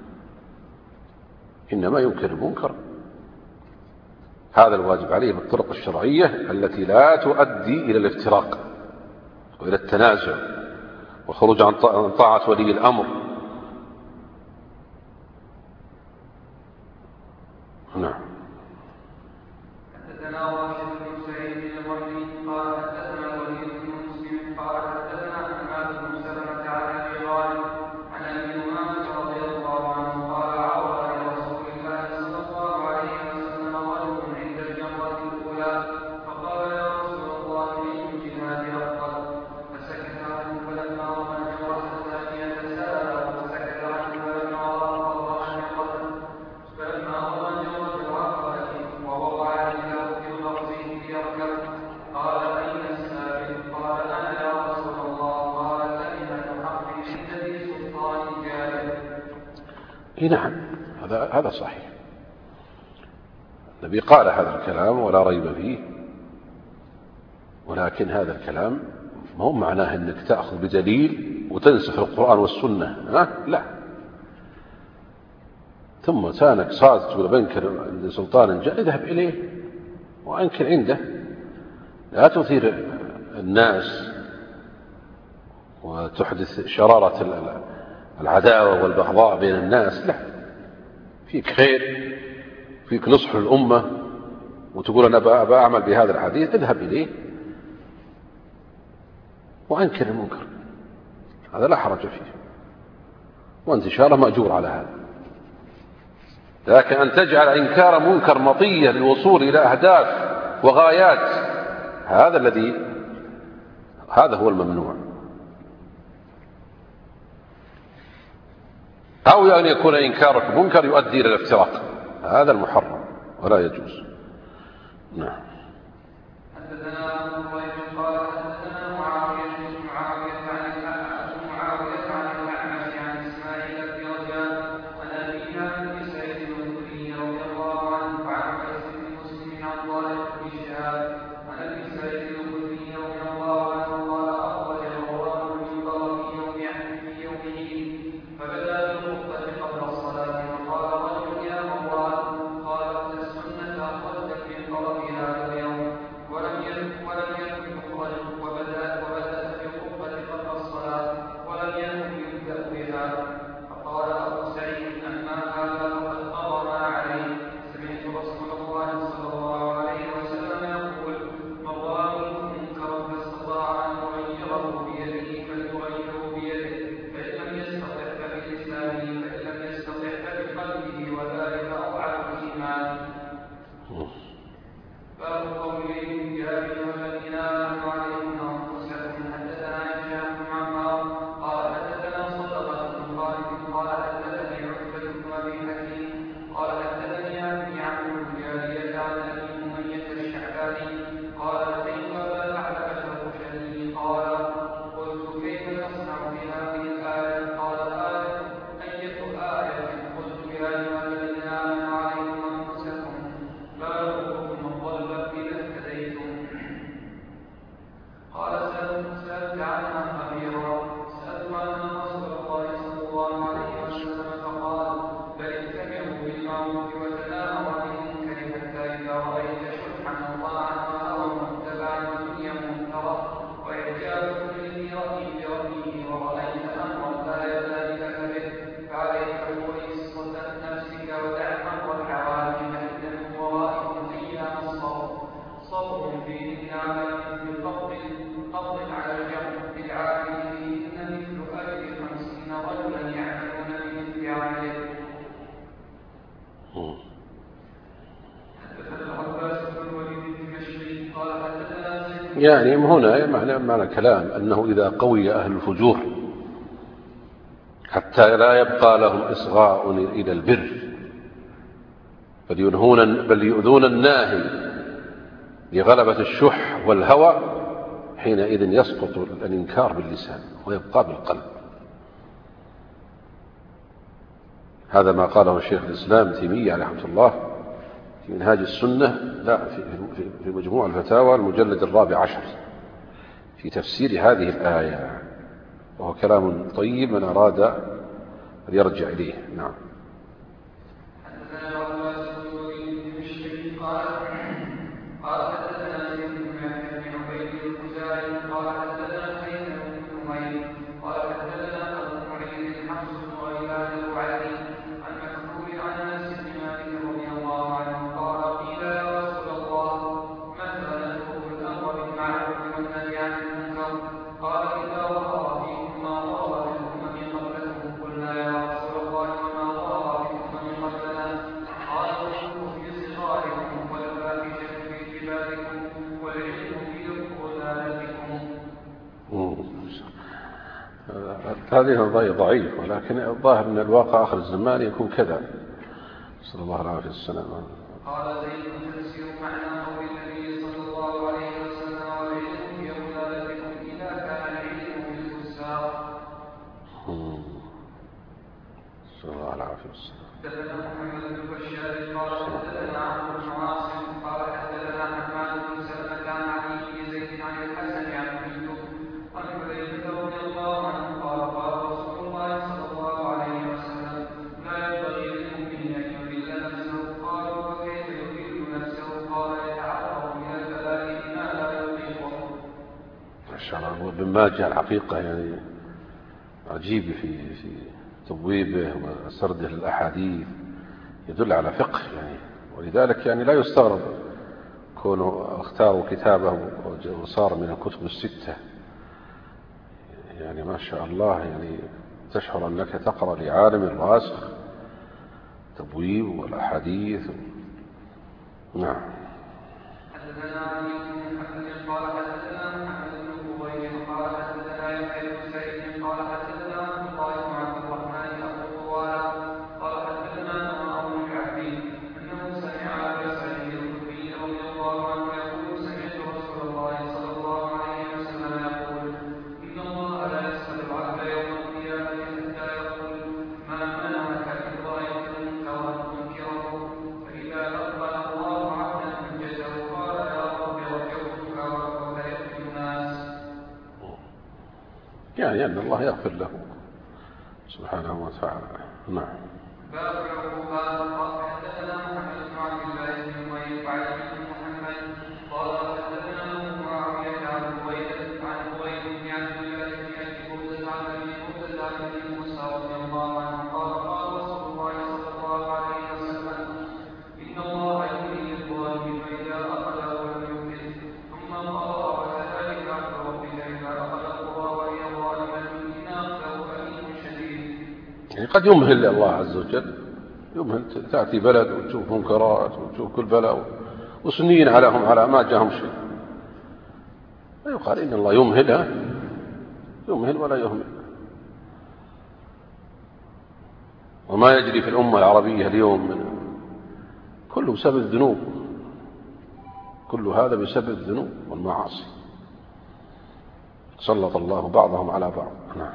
إنما ينكر المنكر، هذا الواجب عليه بالطرق الشرعية التي لا تؤدي إلى الافتراق وإلى التنازع والخروج عن طاعة ولي الأمر. نعم. حدثنا راشد بن سعيد المري قال حدثنا الوليد بن مسلم قال حدثنا حماد بن سلمة عن ابي غالب عن ابي امامه رضي الله عنه قال عرض الى رسول الله صلى الله عليه وسلم رجل عند الجمره الاولى فقال يا رسول الله اي الجهاد افضل؟ فسكت عنه فلما رمى الجمره الثانيه سال وسكت عنه فلما رمى الله قتل فلما رمى الجمره ووضع رجله في غرزه ليركب قال أين السابق؟ قال أنا يا رسول الله. قال كلمة حق عند ذي سلطان جاهل. نعم، هذا هذا صحيح. النبي قال هذا الكلام ولا ريب فيه، ولكن هذا الكلام ما هو معناه أنك تأخذ بدليل وتنسخ القرآن والسنة، ها؟ لا. ثم كانك صادق تقول بنكر عند سلطان جاء اذهب إليه وأنكر عنده، لا تثير الناس وتحدث شرارة العداوة والبغضاء بين الناس. لا، فيك خير، فيك نصح للأمة، وتقول أنا بأعمل بهذا الحديث، اذهب إليه وأنكر المنكر، هذا لا حرج فيه، وأنت إن شاء الله مأجور على هذا. لكن أن تجعل إنكار منكر مطية للوصول إلى أهداف وغايات، هذا الذي هذا هو الممنوع. أو أن يكون إنكارك منكر يؤدي إلى الافتراق، هذا المحرم ولا يجوز. نعم. حدثنا أبو طيب قال حدثنا معاوية بن معاوية عن معاوية عن الأعمش عن إسماعيل بن رجاء عن أبيه عن أبي سعيد الخدري رضي الله عنه وعن قيس بن مسلم عن طارق بن شهاب عن أبي سعيد الخدري رضي الله عنه قال أخرج الغرام المنبر في يوم في يوم عيد فبدا بالخطبة قبل الصلاة وقال رجل يا مروان خالفت السنة أخرجت من طرف هذا يعني هنا معنى, معنى كلام أنه إذا قوي أهل الفجور حتى لا يبقى لهم إصغاء إلى البر بل ينهون بل يؤذون الناهي لغلبة الشح والهوى، حينئذ يسقط الإنكار باللسان ويبقى بالقلب. هذا ما قاله الشيخ الإسلام تيمية عليه رحمة الله في منهاج السنة، لا في مجموع الفتاوى المجلد الرابع عشر في تفسير هذه الآية، وهو كلام طيب من أراد أن يرجع إليه. نعم. هذه ضعيف، ولكن الظاهر أن الواقع آخر الزمان يكون كذا، صلى الله عليه وسلم. قال زيد تفسير معنى قول النبي صلى الله عليه وسلم والعلم في أولادكم إذا كان العلم بالفساق. صلى الله عليه وسلم. حدثنا محمد بن بشار قال حدثنا عمرو بن عاصم قال حدثنا حماد بن سلمة عن علي بن زيد عن الحسن عن يوسف عن حذيفة رضي الله عنه قال قال رسول الله صلى الله عليه وسلم لا ينبغي للمؤمن أن يذل نفسه. قالوا وكيف يذل نفسه؟ قال يتعرض من البلاء ما لا يطيقه. ما شاء الله. وابن ماجه الحقيقة يعني عجيب في في تبويبه وسرده للأحاديث، يدل على فقه يعني، ولذلك يعني لا يستغرب كونه اختاروا كتابه وصار من الكتب الستة. يعني ما شاء الله، يعني تشعر أنك تقرأ لعالم راسخ تبويب والأحاديث. نعم. حدثنا علي بن محمد قال حدثنا محمد بن قبيل قال حدثنا يحيى بن سعيد قال حدثنا عبد الله بن عبد الرحمن أبو طوال قال حدثنا معاذ بن كعب أنه سمع أبا سعيد الخدري رضي الله عنه يقول سمعت رسول الله صلى الله عليه وسلم يقول إن الله لا يسأل العبد يوم القيامة حتى يقول ما منعك إذ رأيت منكرا تنكره، فإذا أقبل الله عبدا منجزه قال يا رب ارجعتك وكيف الناس. يعني أن الله يغفر له سبحانه وتعالى. نعم. باب العقوبات. قال حدثنا محمد بن عبد الله بن نمير وعلي بن محمد قال حدثنا معاوية عن عبيد عن عبيد بن عبد الله بن أبي بردة عن أبي بردة عن أبي موسى رضي الله عنه قال قال رسول الله صلى الله عليه وسلم إن الله يملي الظالم فإذا أخذه لم يفلت ثم قرأ وكذلك عبد ربك إذا أخذ القرى وهي ظالمة إن أخذه أليم شديد. يعني قد يمهل الله عز وجل، يمهل تأتي بلد وتشوف منكرات وتشوف كل بلاء وسنين عليهم على ما جاهم شيء، يقال إن الله يمهل يمهل ولا يهمل. وما يجري في الأمة العربية اليوم من كله بسبب الذنوب، كل هذا بسبب الذنوب والمعاصي، سلط الله بعضهم على بعض. نعم.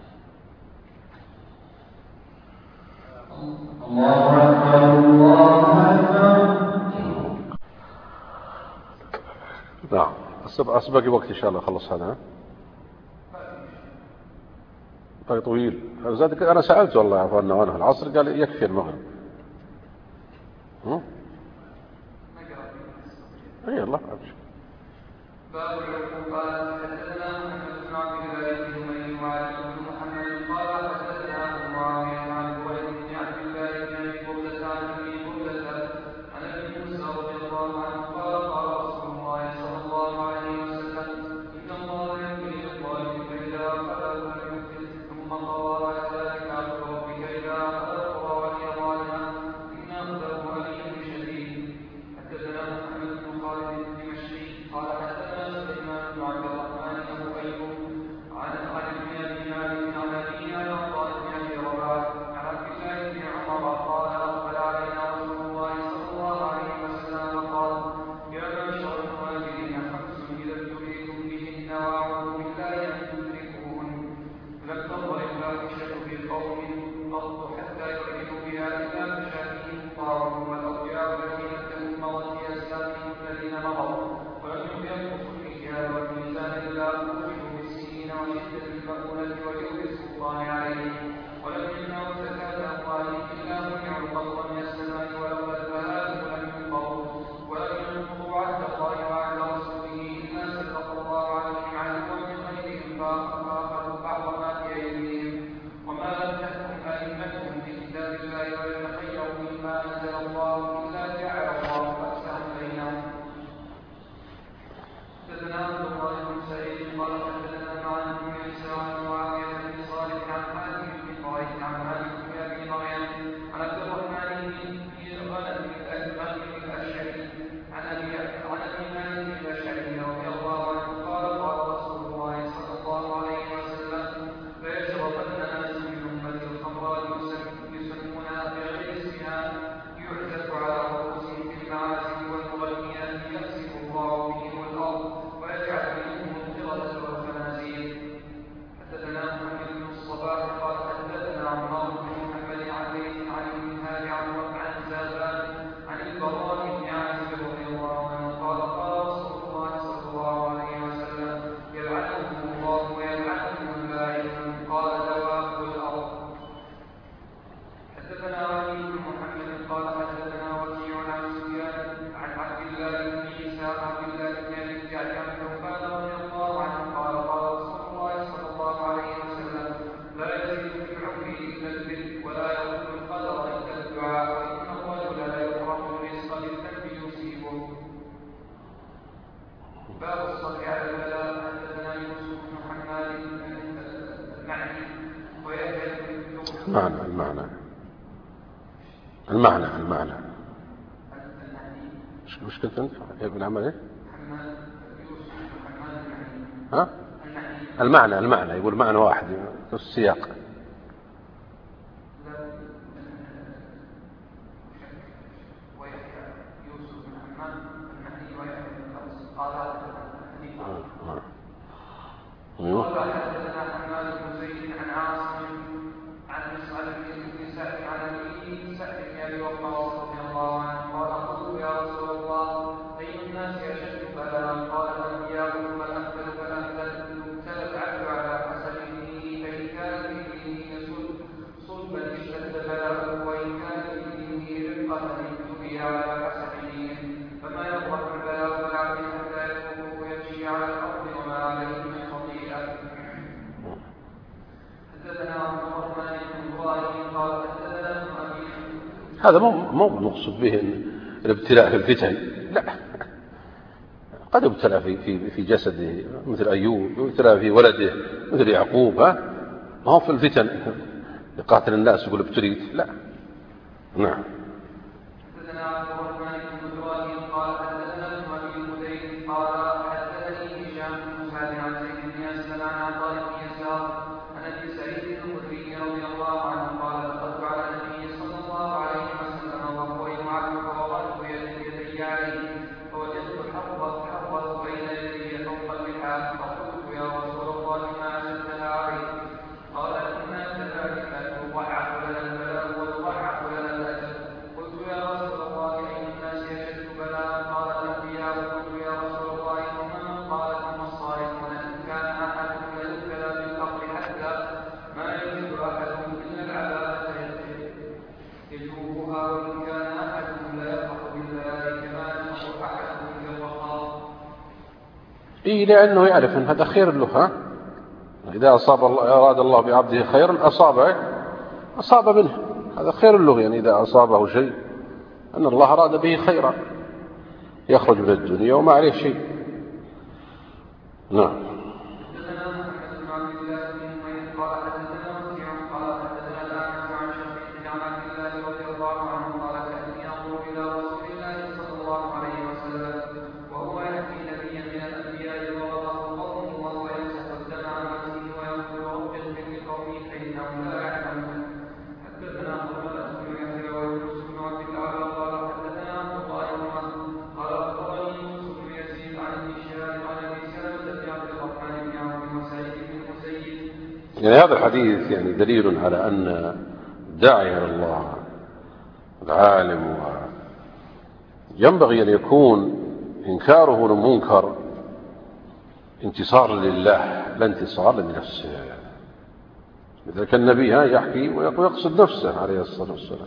الله أكبر الله أكبر. نعم. أسبق وقت إن شاء الله خلص هذا. باقي طويل. أنا سألت والله يا أخواننا وأنا في العصر قال يكفي المغرب. أي الله أبشر. باب العقوبات. حدثنا محمد بن عبد الله بن نمير وعلي بن محمد قال حدثنا معاوية عن عبيد بن عبد الله بن أبي بردة عن أبي بردة عن أبي موسى رضي الله عنه قال قال رسول الله صلى الله عليه وسلم إن الله يملي الظالم فإذا أخذه لم يفلت ثم قال وكذلك عبد ربك إذا أخذ القرى وهي ظالمة إن أخذه أليم شديد. حدثنا محمد بن خالد الدمشقي قال حدثنا سليمان لم تظهر الفاحشة في قوم قط حتى يعلنوا بها إلا بشأنهم الطاعون والأوجاع التي لم تكن مضت في أسلافهم الذين مضوا، ولم ينقصوا المكيال والميزان إلا أخرجوا بالسنين وشدة المؤونة وجور السلطان عليهم، ولم يمنعوا زكاة أموالهم إلا منعوا القبض من السماء ولولا البهائم لم ينقضوا، ولم ينقضوا عهد الله وعهد رسوله إلا سلط الله عليهم عدوا من غيرهم فأخذوا بعض ما في أيديهم، وما لم تحكم أئمتهم بكتاب الله ولم يخيروا مما أنزل الله إلا جعل الله بأسهم بينهم. حدثنا عبد الله بن سعيد قال حدثنا معن بن عيسى عن معاوية بن صالح عن حاتم بن قريش عن مالك بن أبي مريم عن عبد الرحمن بن غنم الأشعري عن أبي عن أبي مالك الأشعري رضي الله عنه قال قال رسول الله صلى الله عليه وسلم فيشربن ناس من أمة الخمر يسمونها بغير اسمها يعزف على رؤوسهم بالمعازف والمغنيات يخسف الله بهم الأرض ويجعل منهم القردة والخنازير. حدثنا محمد بن الصباح قال حدثنا عمار بن محمد عن ليث عن المنهال عن زادان عن البراء بن عازب رضي الله عنه قال قال رسول الله صلى الله عليه وسلم يلعنهم الله ويلعنهم اللاعنون قال دواب الأرض. حدثنا علي بن محمد قال حدثنا وكيع عن سفيان عن عبد الله بن عيسى عبد الله بن ابي الجعد عن ثوبان رضي الله عنه قال قال رسول الله صلى الله عليه وسلم لا يزيد في العمر الا البر ولا يقول القدر الا الدعاء وان الرجل لا يفرح الرزق بالذنب يصيبه. باب الصبر على البلاء. حدثنا يوسف بن حماد المعني ويحيى بن معنى المعنى المعنى المعنى مش كنت انت يا ابن عمل ايه ها المعنى المعنى يقول معنى واحد في السياق. قال حدثنا حماد بن زيد عن عاصم عن مسعد بن سعد عن ابي سعد بن ابي وقاص رضي الله عنه قال قلت يا رسول الله اي الناس اشد بلاء؟ قال الانبياء ثم الامثل فالامثل يبتلى العبد على حسب دينه فان كان في دينه صلبا اشتد بلاءه وان كان في دينه رقه ابتلي على حسب دينه فما يفرح البلاء بالعبد حتى يتركه ويمشي على الارض وما عليه من خطيئه. حدثنا عبد الرحمن بن ابراهيم قال حدثنا ابن ابي هذا مو مو مقصود به الابتلاء في الفتن، لا، قد ابتلى في في في جسده مثل ايوب، ابتلى في ولده مثل يعقوب، ها ما هو في الفتن يقاتل الناس يقول ابتليت، لا. نعم. حدثنا عبد الرحمن بن ابراهيم قال حدثنا ابن ابي هذيل قال حدثني هشام بن سعد عن زيد بن اسلم عن عطاء بن يسار عن ابي سعيد الخدري رضي الله عنه قال دخلت على النبي صلى الله عليه وسلم وهو يمعك فوضعت يدي عليه فوجدت حربة حربة بين يدي فوق اللحاف فقلت يا رسول الله ما أشدها عليه؟ قال إنا كذلك يضعف لنا البلاء ويضعف لنا الأجل. قلت يا رسول الله أي الناس يشد بلاء؟ قال الأنبياء. قلت يا رسول الله ومن قال هم الصالحون إن كان أحدهم يبتلى بالفقر حتى ما يجد أحدهم إلا العباءة يجوبها وإن كان أحدهم لا يفرح بالبلاء كما يفرح أحدهم بالرخاء. إيه، لأنه يعرف أن هذا خير له، ها؟ إذا أصاب الله أراد الله بعبده خيرا أصابه أصاب منه، هذا خير له، يعني إذا أصابه شيء أن الله أراد به خيرا يخرج من الدنيا وما عليه شيء. نعم. حدثنا محمد بن عبد الله بن نمير قال حدثنا وكيع قال حدثنا الأعمش عن شقيق عن عبد الله رضي الله عنه قال كأني أنظر إلى رسول الله صلى الله عليه وسلم وهو يأتي نبيا من الأنبياء ضربه قومه وهو يمسح الدم عن وجهه ويقول رب اغفر لقومي فإنهم لا يعلمون. حدثنا حرملة بن يحيى ويونس بن عبد الأعلى قال حدثنا عبد الله بن وهب قال أخبرني يوسف بن يزيد عن هشام عن أبي سلمة بن عبد الرحمن بن عوف وسعيد بن المسيب يعني هذا الحديث يعني دليل على أن الداعي إلى الله العالم ينبغي أن يكون إنكاره للمنكر انتصار لله لا انتصار لنفسه. إذا كان النبي يحكي ويقصد نفسه عليه الصلاة والسلام،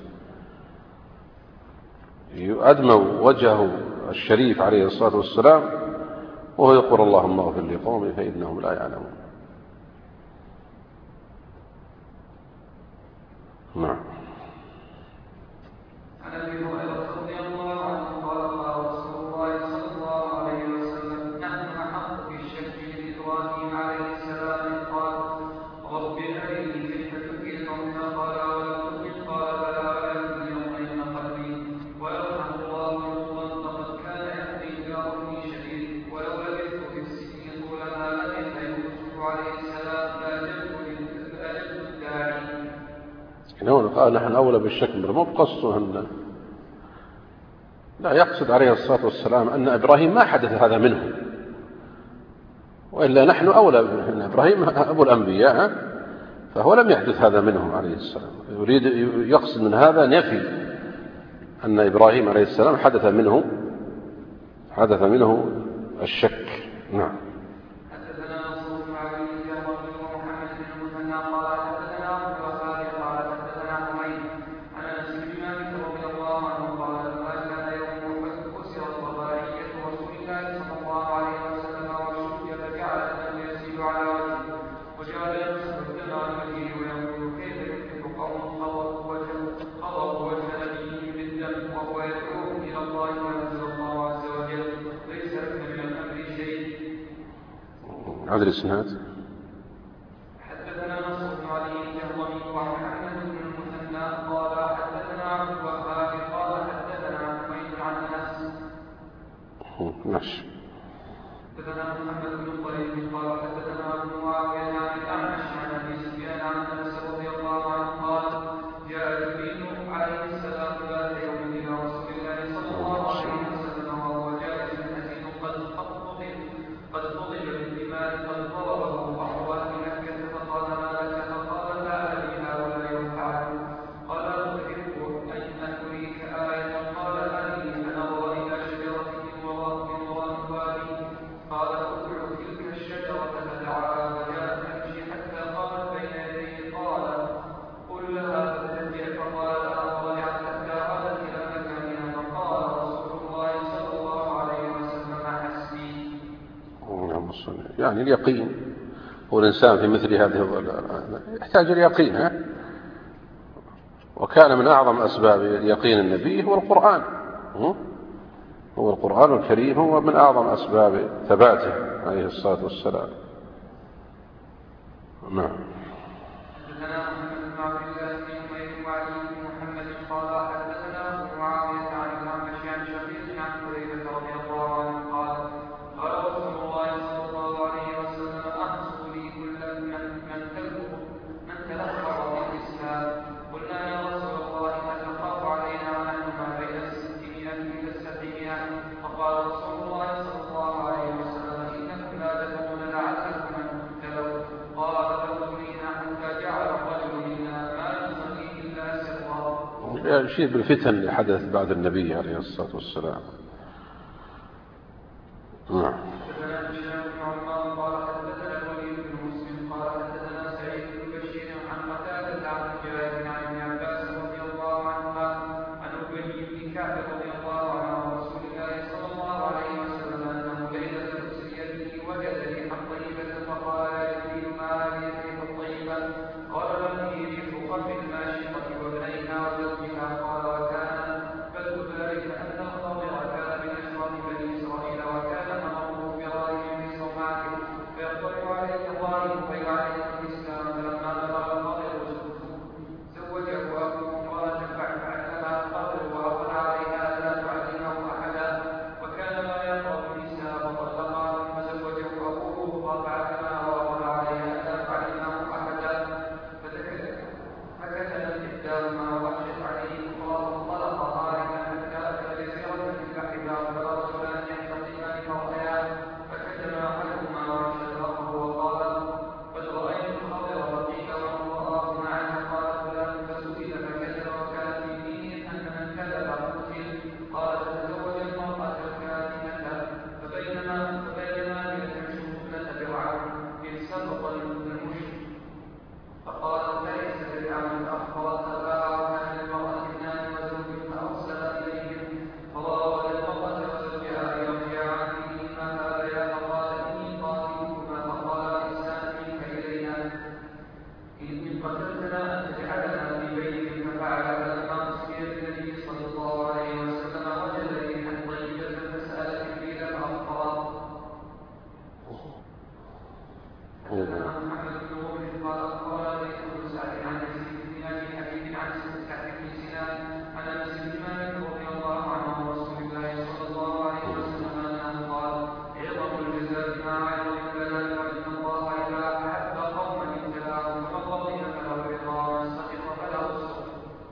أدموا وجهه الشريف عليه الصلاة والسلام وهو يقول اللهم اغفر لقومي فإنهم لا يعلمون. نعم. عن ابي هريره رضي الله عنه قال قال رسول الله صلى الله عليه وسلم نحن احق بالشك من ابراهيم عليه السلام قال رب ارني كيف تحيي الموتى قال ولم تؤمن قال بلى ولكن ليطمئن قلبي ويرحم الله لوطا فقد كان يهدي الى ركن شديد ولو لبثت في السجن طول ما لبث يوسف عليه السلام لاجبت الداعي. هنا قال نحن أولى بالشك مو بقصده أن لا يقصد عليه الصلاة والسلام أن إبراهيم ما حدث هذا منه، وإلا نحن أولى أن إبراهيم أبو الأنبياء فهو لم يحدث هذا منه عليه السلام. يريد يقصد من هذا نفي أن إبراهيم عليه السلام حدث منه حدث منه الشك. نعم. هذا الإسناد حدثنا نصر بن علي الجهضمي ومحمد بن المثنى قال حدثنا عبد الوهاب قال حدثنا حميد عن انس. ماشي. حدثنا محمد بن طريف قال حدثنا ابن معاويه عن الاعمش عن ابي سفيان عن انس رضي الله عنه قال جاء جبريل عليه السلام ذات يوم الى رسول الله صلى الله عليه وسلم وهو جالس حزين قد قد قد قضي بالدماء قد ضربه احوال مكه فقال ما لك فقال لا ادري هؤلاء يفعل قال اتحب ان اريك ايه قال ارني فنظر الى شجره من وراء من وراء الوادي قال ادع تلك الشجره فدعاها فجاءت تمشي حتى قامت بين يديه قال قل لها فترجع فقال لا فرجعت حتى عادت الى مكانها فقال رسول الله صلى الله عليه وسلم حسبي. يعني اليقين هو الإنسان في مثل هذه يحتاج اليقين ها؟ وكان من أعظم أسباب يقين النبي هو القرآن هو القرآن الكريم هو من أعظم أسباب ثباته عليه الصلاة والسلام. نعم. حدثنا محمد بن عبد الله بن حميد وعلي بن محمد قال حدثنا ابو معاويه عن الاعمش عن شقيق عن حذيفه رضي الله عنه قال قال رسول الله صلى الله عليه وسلم احصوا لي كل من من تلقى من تلقى بالاسلام قلنا يا رسول الله فتخاف علينا ونحن ما بين الستمائة الى السبعمائة فقال رسول الله صلى الله عليه وسلم انكم لا تدرون لعلكم ان تبتلوا قال فابتلينا حتى جعل الرجل منا ما يصلي الا سرا. يشير بالفتن اللي حدث بعد النبي عليه الصلاة والسلام. نعم. حدثنا هشام بن عمار قال حدثنا الوليد بن مسلم قال حدثنا سعيد بن بشير عن قتادة عن جابر عن ابن عباس رضي الله عنهما عن ابي بن كعب رضي الله عنه عن رسول الله صلى الله عليه وسلم انه ليلة اسري به وجد ريحا طيبة فقال يا جبريل ما هذه الريح الطيبة؟ قال بل هي ريح خف الماشطة وابنيها وزوجها قال وكان بل ذلك ان الخضر كان من اشرف بني اسرائيل وكان امره برايه في صومعته فيطلع عليه الظالم فيعلم الاسلام فلما بلغ الخضر زوجه ابوه امراه فعلها الخضر واوصى عليها الا تعلمه احدا وكان لا يقرب النساء فطلقها ثم زوجه ابوه ففعل كما اوصى عليها الا تعلمه احدا فكذلك قتلتنا أن تجعلنا في بيتك ففعل فلما أسري بالنبي صلى الله عليه وسلم وجد ريحا طيبة فسأل جبريل فأخبره. حدثنا محمد بن روح قال أخبرنا ليث بن سعد عن يزيد بن أبي حبيب عن سعد بن سنان عن أنس بن مالك رضي الله عنه عن رسول الله صلى الله عليه وسلم أنه قال: عظم الجزاء مع عظم البلاء، وإن الله إذا أحب قوما ابتلاهم فمن رضي فله الرضا ومن سخط فله السخط.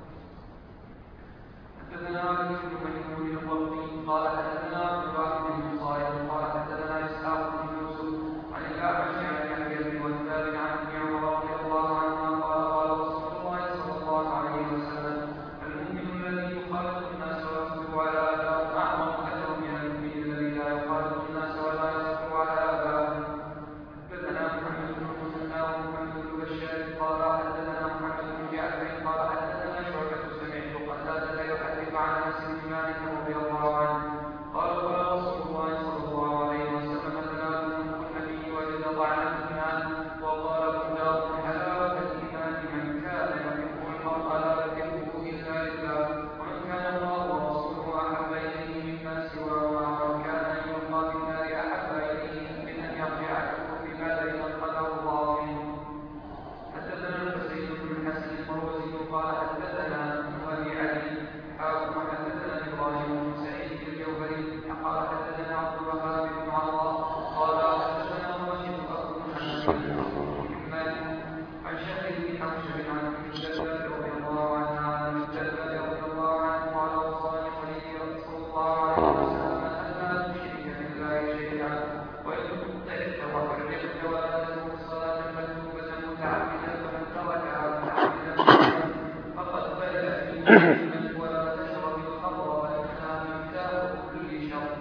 حدثنا علي بن ميمون القرطي قال حدثنا عبد الواحد بن صالح قال حدثنا إسحاق بن يوسف عن الأعمش عن يحيى بن وهب عن ابن عمر رضي الله عنهما قال قال رسول الله صلى الله عليه وسلم: المؤمن الذي يخالط الناس ويصبر على آبائهم أعظم أجرا من المؤمن الذي لا يخالط الناس ولا يصبر على آبائهم. حدثنا محمد بن المثنى ومحمد بن بشار قال حدثنا محمد بن جعفر قال حدثنا شعبة سمعت قتادة يحدث عن أنس بن مالك رضي الله عنه قال قال رسول الله صلى الله عليه وسلم: ثلاث كن فيه وجد طعم الإيمان وقال كلاب حلاوة الإيمان من كان يحب المرء لا يحبه إلا لله ومن كان الله ورسوله أحب إليه مما سواهما ومن كان أن يلقى في النار أحب إليه من أن يرجع بما لم قدر الله منه. حدثنا الحسين بن الحسن المروزي قال حدثنا ابن أبي علي حاكم حدثنا إبراهيم بن سعيد الجوهري قال حدثنا عبد الوهاب بن الله قال حدثنا راشد أبو محمد عن شهر بن حوشب عن ابن الدرداء رضي الله عنه عن ابن الدرداء رضي الله عنه قال وصاني خليل رسول الله عليه وسلم ألا تشرك بالله شيئا وإن كنت وحرمت ولا تزور الصلاة المكتوبة متعمدا فمن تركها متعمدا فقد بدأ به ولا تشرب الخمر فإنها مفتاح كل شر.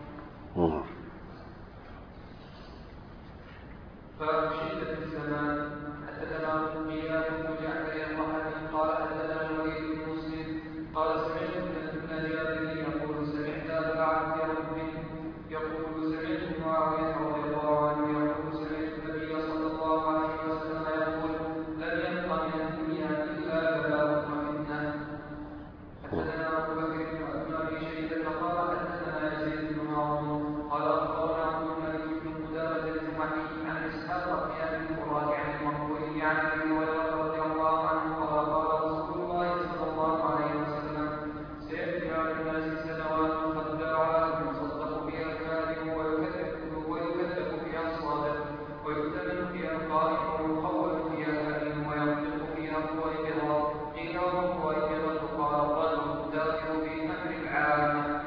باب شدة الزمان. حدثنا قيام بن جعفر الرحمن قال حدثنا الوليد بن مسلم قال سمعت ابن جابر يقول سمعت أبا عبد ربه يقول سمعت معاوية رضي الله عنه يقول سمعت النبي صلى الله عليه وسلم يقول لن يبقى من الدنيا إلا بلاء وفتنة. حدثنا أبو بكر بن أبي شيبة قال حدثنا يزيد بن هارون قال أخبرنا عبد الملك بن قدامة الجمحي عن إسحاق بن أبي الفرات عن المقبول عن أبي هريرة رضي الله عنه قال قال رسول الله صلى الله عليه وسلم: سيأتي على الناس سنوات خداعات يصدق فيها الكاذب ويكذب ويكذب فيها الصادق ويؤتمن فيها القائم ويخول فيها الأمين وينطق فيها الطيبة. قيل وما الطيبة؟ قال الرجل داخل في أمر العامة.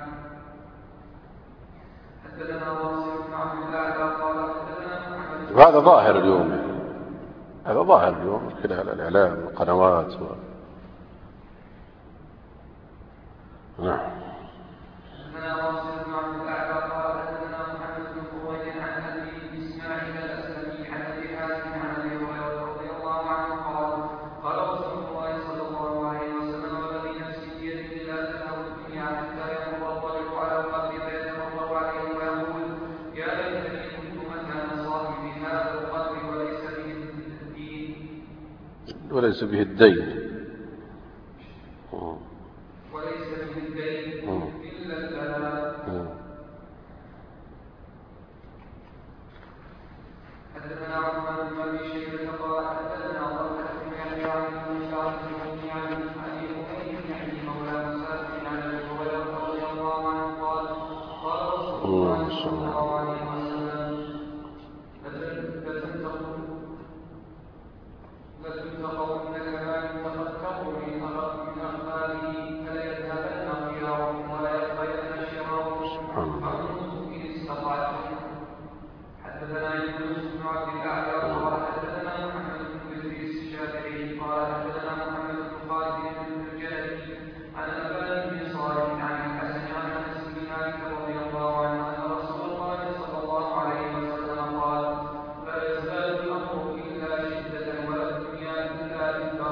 حدثنا واصل بن عبد الله قال حدثنا محمد. وهذا ظاهر اليوم يعني. هذا ظاهر اليوم خلال الإعلام والقنوات و... نعم. حدثنا واصل بن عبد الله قال حدثنا محمد بن فضيل عن أبي إسماعيل الأسلمي عن أبي حاتم عن أبي هريرة رضي الله عنه قال قال رسول الله صلى الله عليه وسلم: والذي نفسي بيده لا تذهب الدنيا حتى يمر الرجل على القبر فيتمر عليه ويقول: يا ليتني كنت مكان صاحب هذا القبر وليس به الدين وليس به الدين وليس به الدين إلا البلاء. حدثنا عثمان بن أبي شيبة قال حدثنا طلحة بن يحيى عن ابن شهاب بن عن أبي أمية بن عدي مولى مسافر عن أبي هريرة رضي الله عنه قال قال رسول الله صلى الله عليه وسلم: لتنتقون كما يتفكر من أخباره فليذهبن خياركم ولا يبقين شراركم فانظروا إن استطعتم. حدثنا يونس بن عبد الأعلى قال حدثنا محمد بن إدريس الشافعي قال حدثنا محمد بن خالد بن الجلبي عن أبان بن صالح عن الحسن عن أنس بن مالك رضي الله عنه أن رسول الله صلى الله عليه وسلم قال: لا يزال الأمر إلا شدة ولا الدنيا إلا بالبركة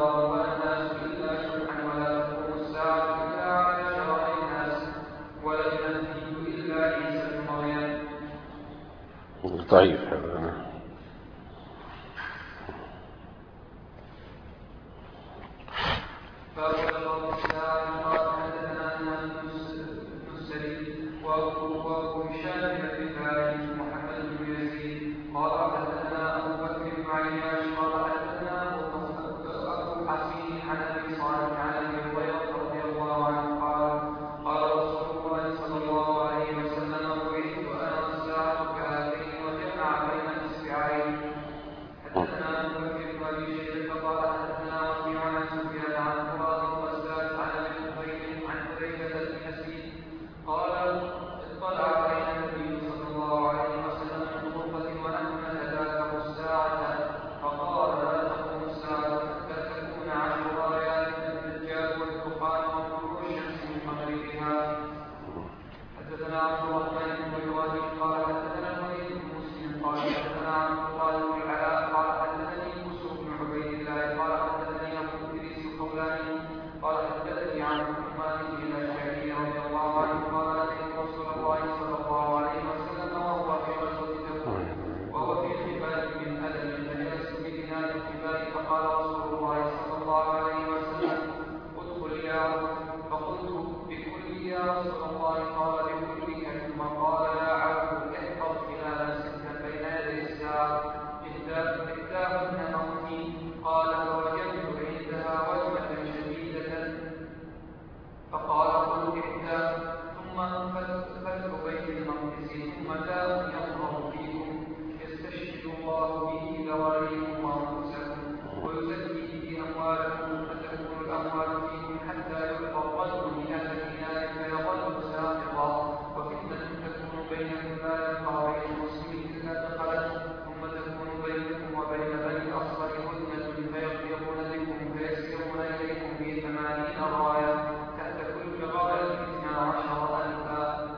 الأموال فيكم حتى يلقى الرجل مئة دينار فيظل ساقطا وفتنة تكون بينكم لا يلقى بين المسلمين إلا دخلته ثم تكون بينكم وبين بني الأصفر هدنة فيغيرون بكم فيسيرون إليكم في ثمانين راية تحت كل راية اثنا عشر ألفا.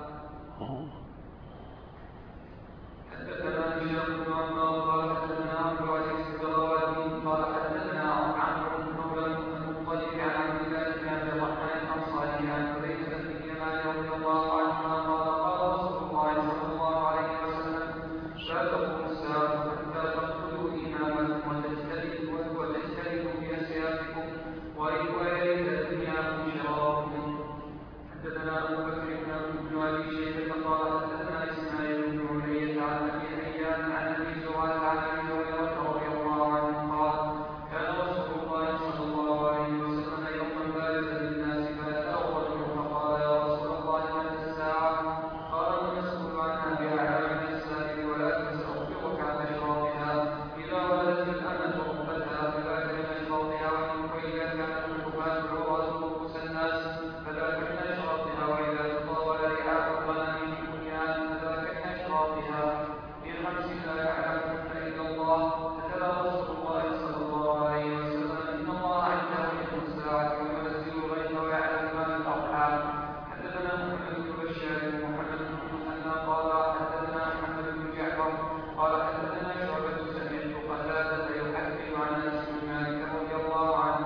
حدثنا هشام بن عمار قال حدثنا عبد العزيز الدراوردي قال حدثنا عمرو بن مولى المطلب عن عبد الله بن عبد الرحمن الانصاري عن حذيفه بن اليمان رضي الله عنهما قال قال رسول الله صلى الله عليه وسلم لا تقوم الساعه حتى تقتلوا امامكم وتجتهدوا وتجتهدوا باسيافكم وليس دنياكم شراركم. حدثنا ابو بكر بن ابي شيبه قال حدثنا اسماعيل بن علية عن ابي حيان عن ابي زرعه عن ابي هريره رضي الله عنه قال كان رسول الله صلى الله عليه وسلم يوما بارزا للناس فاتاه رجل فقال يا رسول الله متى الساعه؟ قال المسؤول عنها باعلام من السائل ولكن ساخبرك عن اشراطها. اذا ولدت الامه ربتها فذاك من اشراطها واذا كانت الكفاه عراة رؤوس الناس فذاك من اشراطها واذا تطاول رعاء الغنم في بنيان فذاك من اشراطها. في خمس لا يعلمهن الا الله. فتلا رسول الله صلى الله عليه وسلم ان الله عنده علم الساعه وينزل الغيث ويعلم ما في الارحام. حدثنا محمد بن بشار ومحمد بن مثنى قال حدثنا محمد بن جعفر قال حدثنا شعبة سمعت قتادة يحدث عن انس بن مالك رضي الله عنه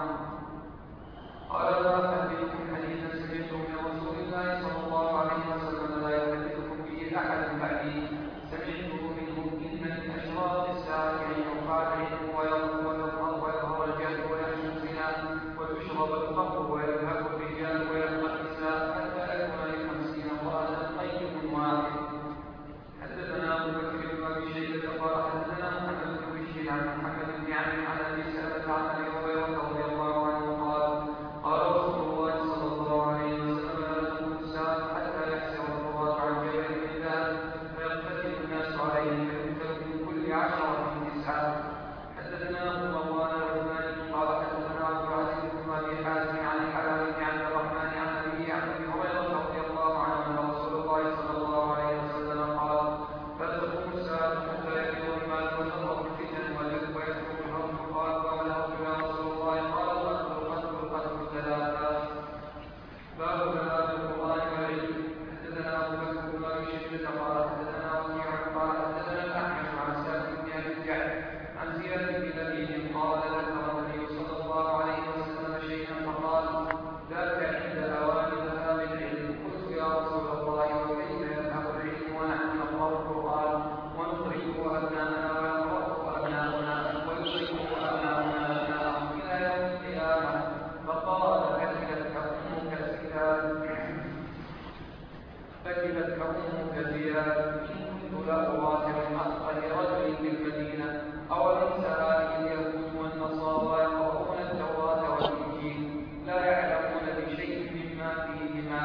قال لا احدثكم حديثا سمعته من رسول الله صلى الله عليه وسلم لا يحدثكم به احد بعدي سمعته منه ان من اشراط الساعه ان يرفع العلم ويظهر الجهل ويخشى الزنا وتشرب الخمر ويذهب الرجال ويبقى النساء حتى يكون لخمسين امراه طيب واحد. حدثنا ابو بكر بن ابي شيبه قال حدثنا محمد بن بشير عن محمد بن عمرو عن ابي سلمه عن ابي هريره رضي الله عنه قال قال رسول الله صلى الله عليه وسلم لا تقوم الساعه حتى يحسر الرواة عن جبل من ذهب فيقتتل الناس عليه فيقتل من كل عشره تسعه. حدثنا ابو مروان العثماني قال حدثنا عبد العزيز بن ابي حازم عن الحلال بن عبد الرحمن عن ابي عن ابي هريره رضي الله عنه ان رسول الله صلى الله عليه وسلم قال لا تقوم الساعه حتى يكثر المال وتظهر الفتن ويكثر الحرب. قال قال يا رسول الله قال القتل القتل القتل ثلاثه. باب بلاغ القران والعلم. حدثنا ابو بكر بن ابي شيبه قال حدثنا وكيع قال حدثنا الاعمش عن سالم بن ابي الجعد عن زياد بن لبيد قال ذكر النبي صلى الله عليه وسلم شيئا فقال ذاك عند اوان ذهاب العلم. قلت يا رسول الله وكيف يذهب العلم ونحن نقرا القران ونقرئه ابناءنا ويقراه ابناؤنا ويشركه ابناؤنا ابناءهم الى يوم القيامه؟ فقال كتبتك امك الكتاب فكتبتك امك زياد ان كنت لا اواصل الاصل لرجل بالمدينه اوليس هذه اليهود والنصارى يقرؤون التوراه والانجيل لا يعلمون بشيء مما فيهما.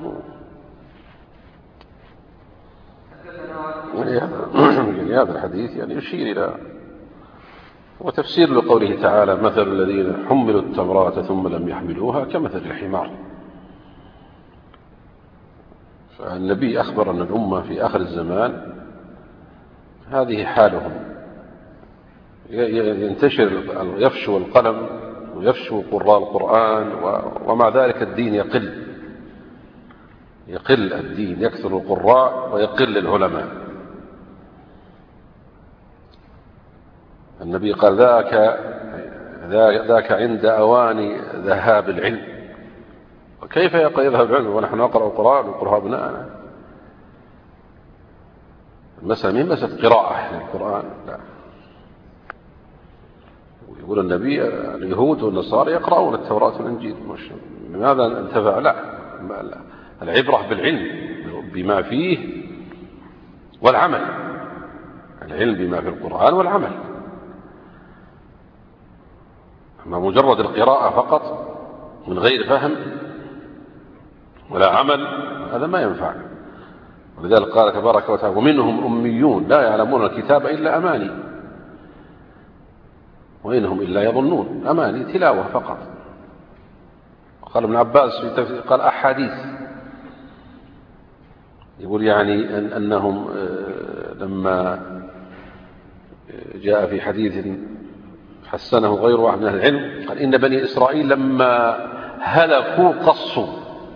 يعني هذا الحديث يعني يشير إلى وتفسير لقوله تعالى مثل الذين حملوا التوراة ثم لم يحملوها كمثل الحمار. فالنبي أخبر أن الأمة في آخر الزمان هذه حالهم، ينتشر يفشو القلم ويفشو قراء القرآن ومع ذلك الدين يقل يقل الدين، يكثر القراء ويقل العلماء. النبي قال ذاك ذاك عند أوان ذهاب العلم. وكيف يذهب العلم ونحن نقرأ القرآن ونقرأ أبناءنا؟ المسألة من مسألة قراءة للقرآن، لا. يقول النبي اليهود والنصارى يقرؤون التوراة والإنجيل، لماذا انتفع؟ لا، العبرة بالعلم بما فيه والعمل، العلم بما في القرآن والعمل. أما مجرد القراءة فقط من غير فهم ولا عمل هذا ما ينفع. ولذلك قال تبارك وتعالى ومنهم أميون لا يعلمون الكتاب إلا أماني وإنهم إلا يظنون. أماني تلاوة فقط، قال ابن عباس في تفسير قال أحاديث، يقول يعني أن أنهم لما جاء في حديث حسنه غير واحد من أهل العلم قال إن بني إسرائيل لما هلكوا قصوا،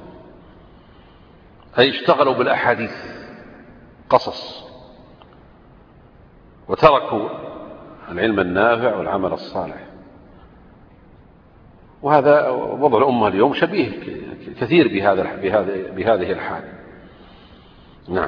أي اشتغلوا بالأحاديث قصص وتركوا العلم النافع والعمل الصالح. وهذا وضع الأمة اليوم شبيه كثير بهذا بهذه الحال. نعم.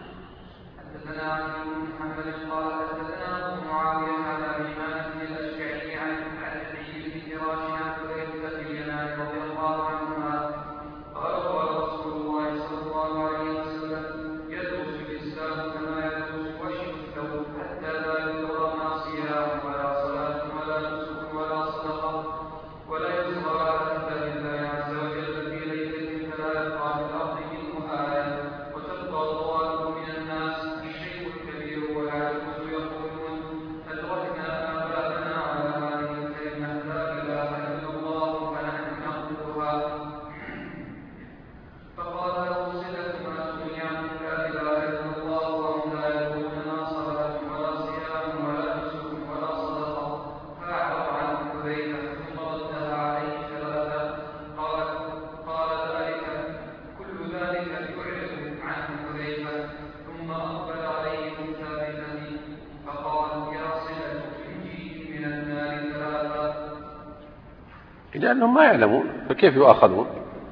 لأنهم ما يعلمون فكيف يؤاخذون؟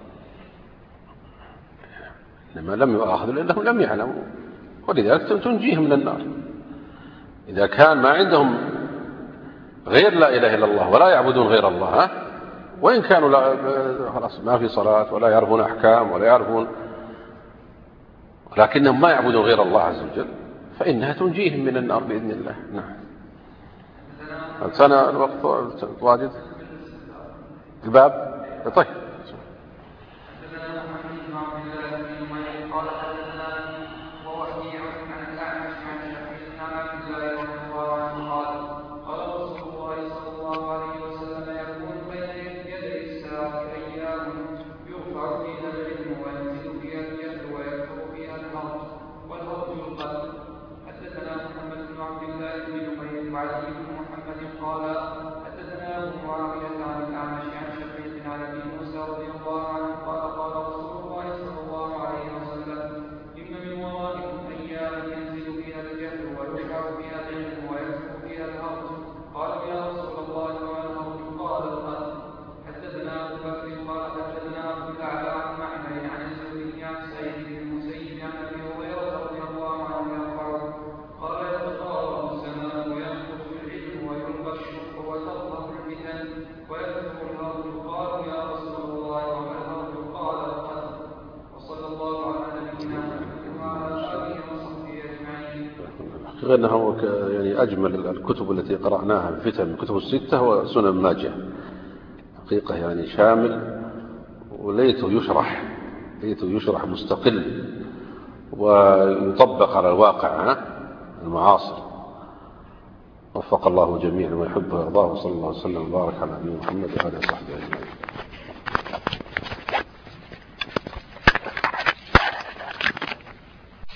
إنما لم يؤاخذوا لأنهم لم يعلموا، ولذلك تنجيهم من النار. إذا كان ما عندهم غير لا إله إلا الله ولا يعبدون غير الله، وإن كانوا لا خلاص ما في صلاة ولا يعرفون أحكام ولا يعرفون، ولكنهم ما يعبدون غير الله عز وجل، فإنها تنجيهم من النار بإذن الله. نعم. سنة الوقت واجد الباب. طيب. أنه يعني أجمل الكتب التي قرأناها في فتن الكتب الستة هو سنن ماجه، حقيقة يعني شامل، وليته يشرح ليته يشرح مستقل ويطبق على الواقع المعاصر. وفق الله جميعا ويحب ويرضاه، صلى الله عليه وسلم وبارك على نبينا محمد وعلى آله وصحبه أجمعين.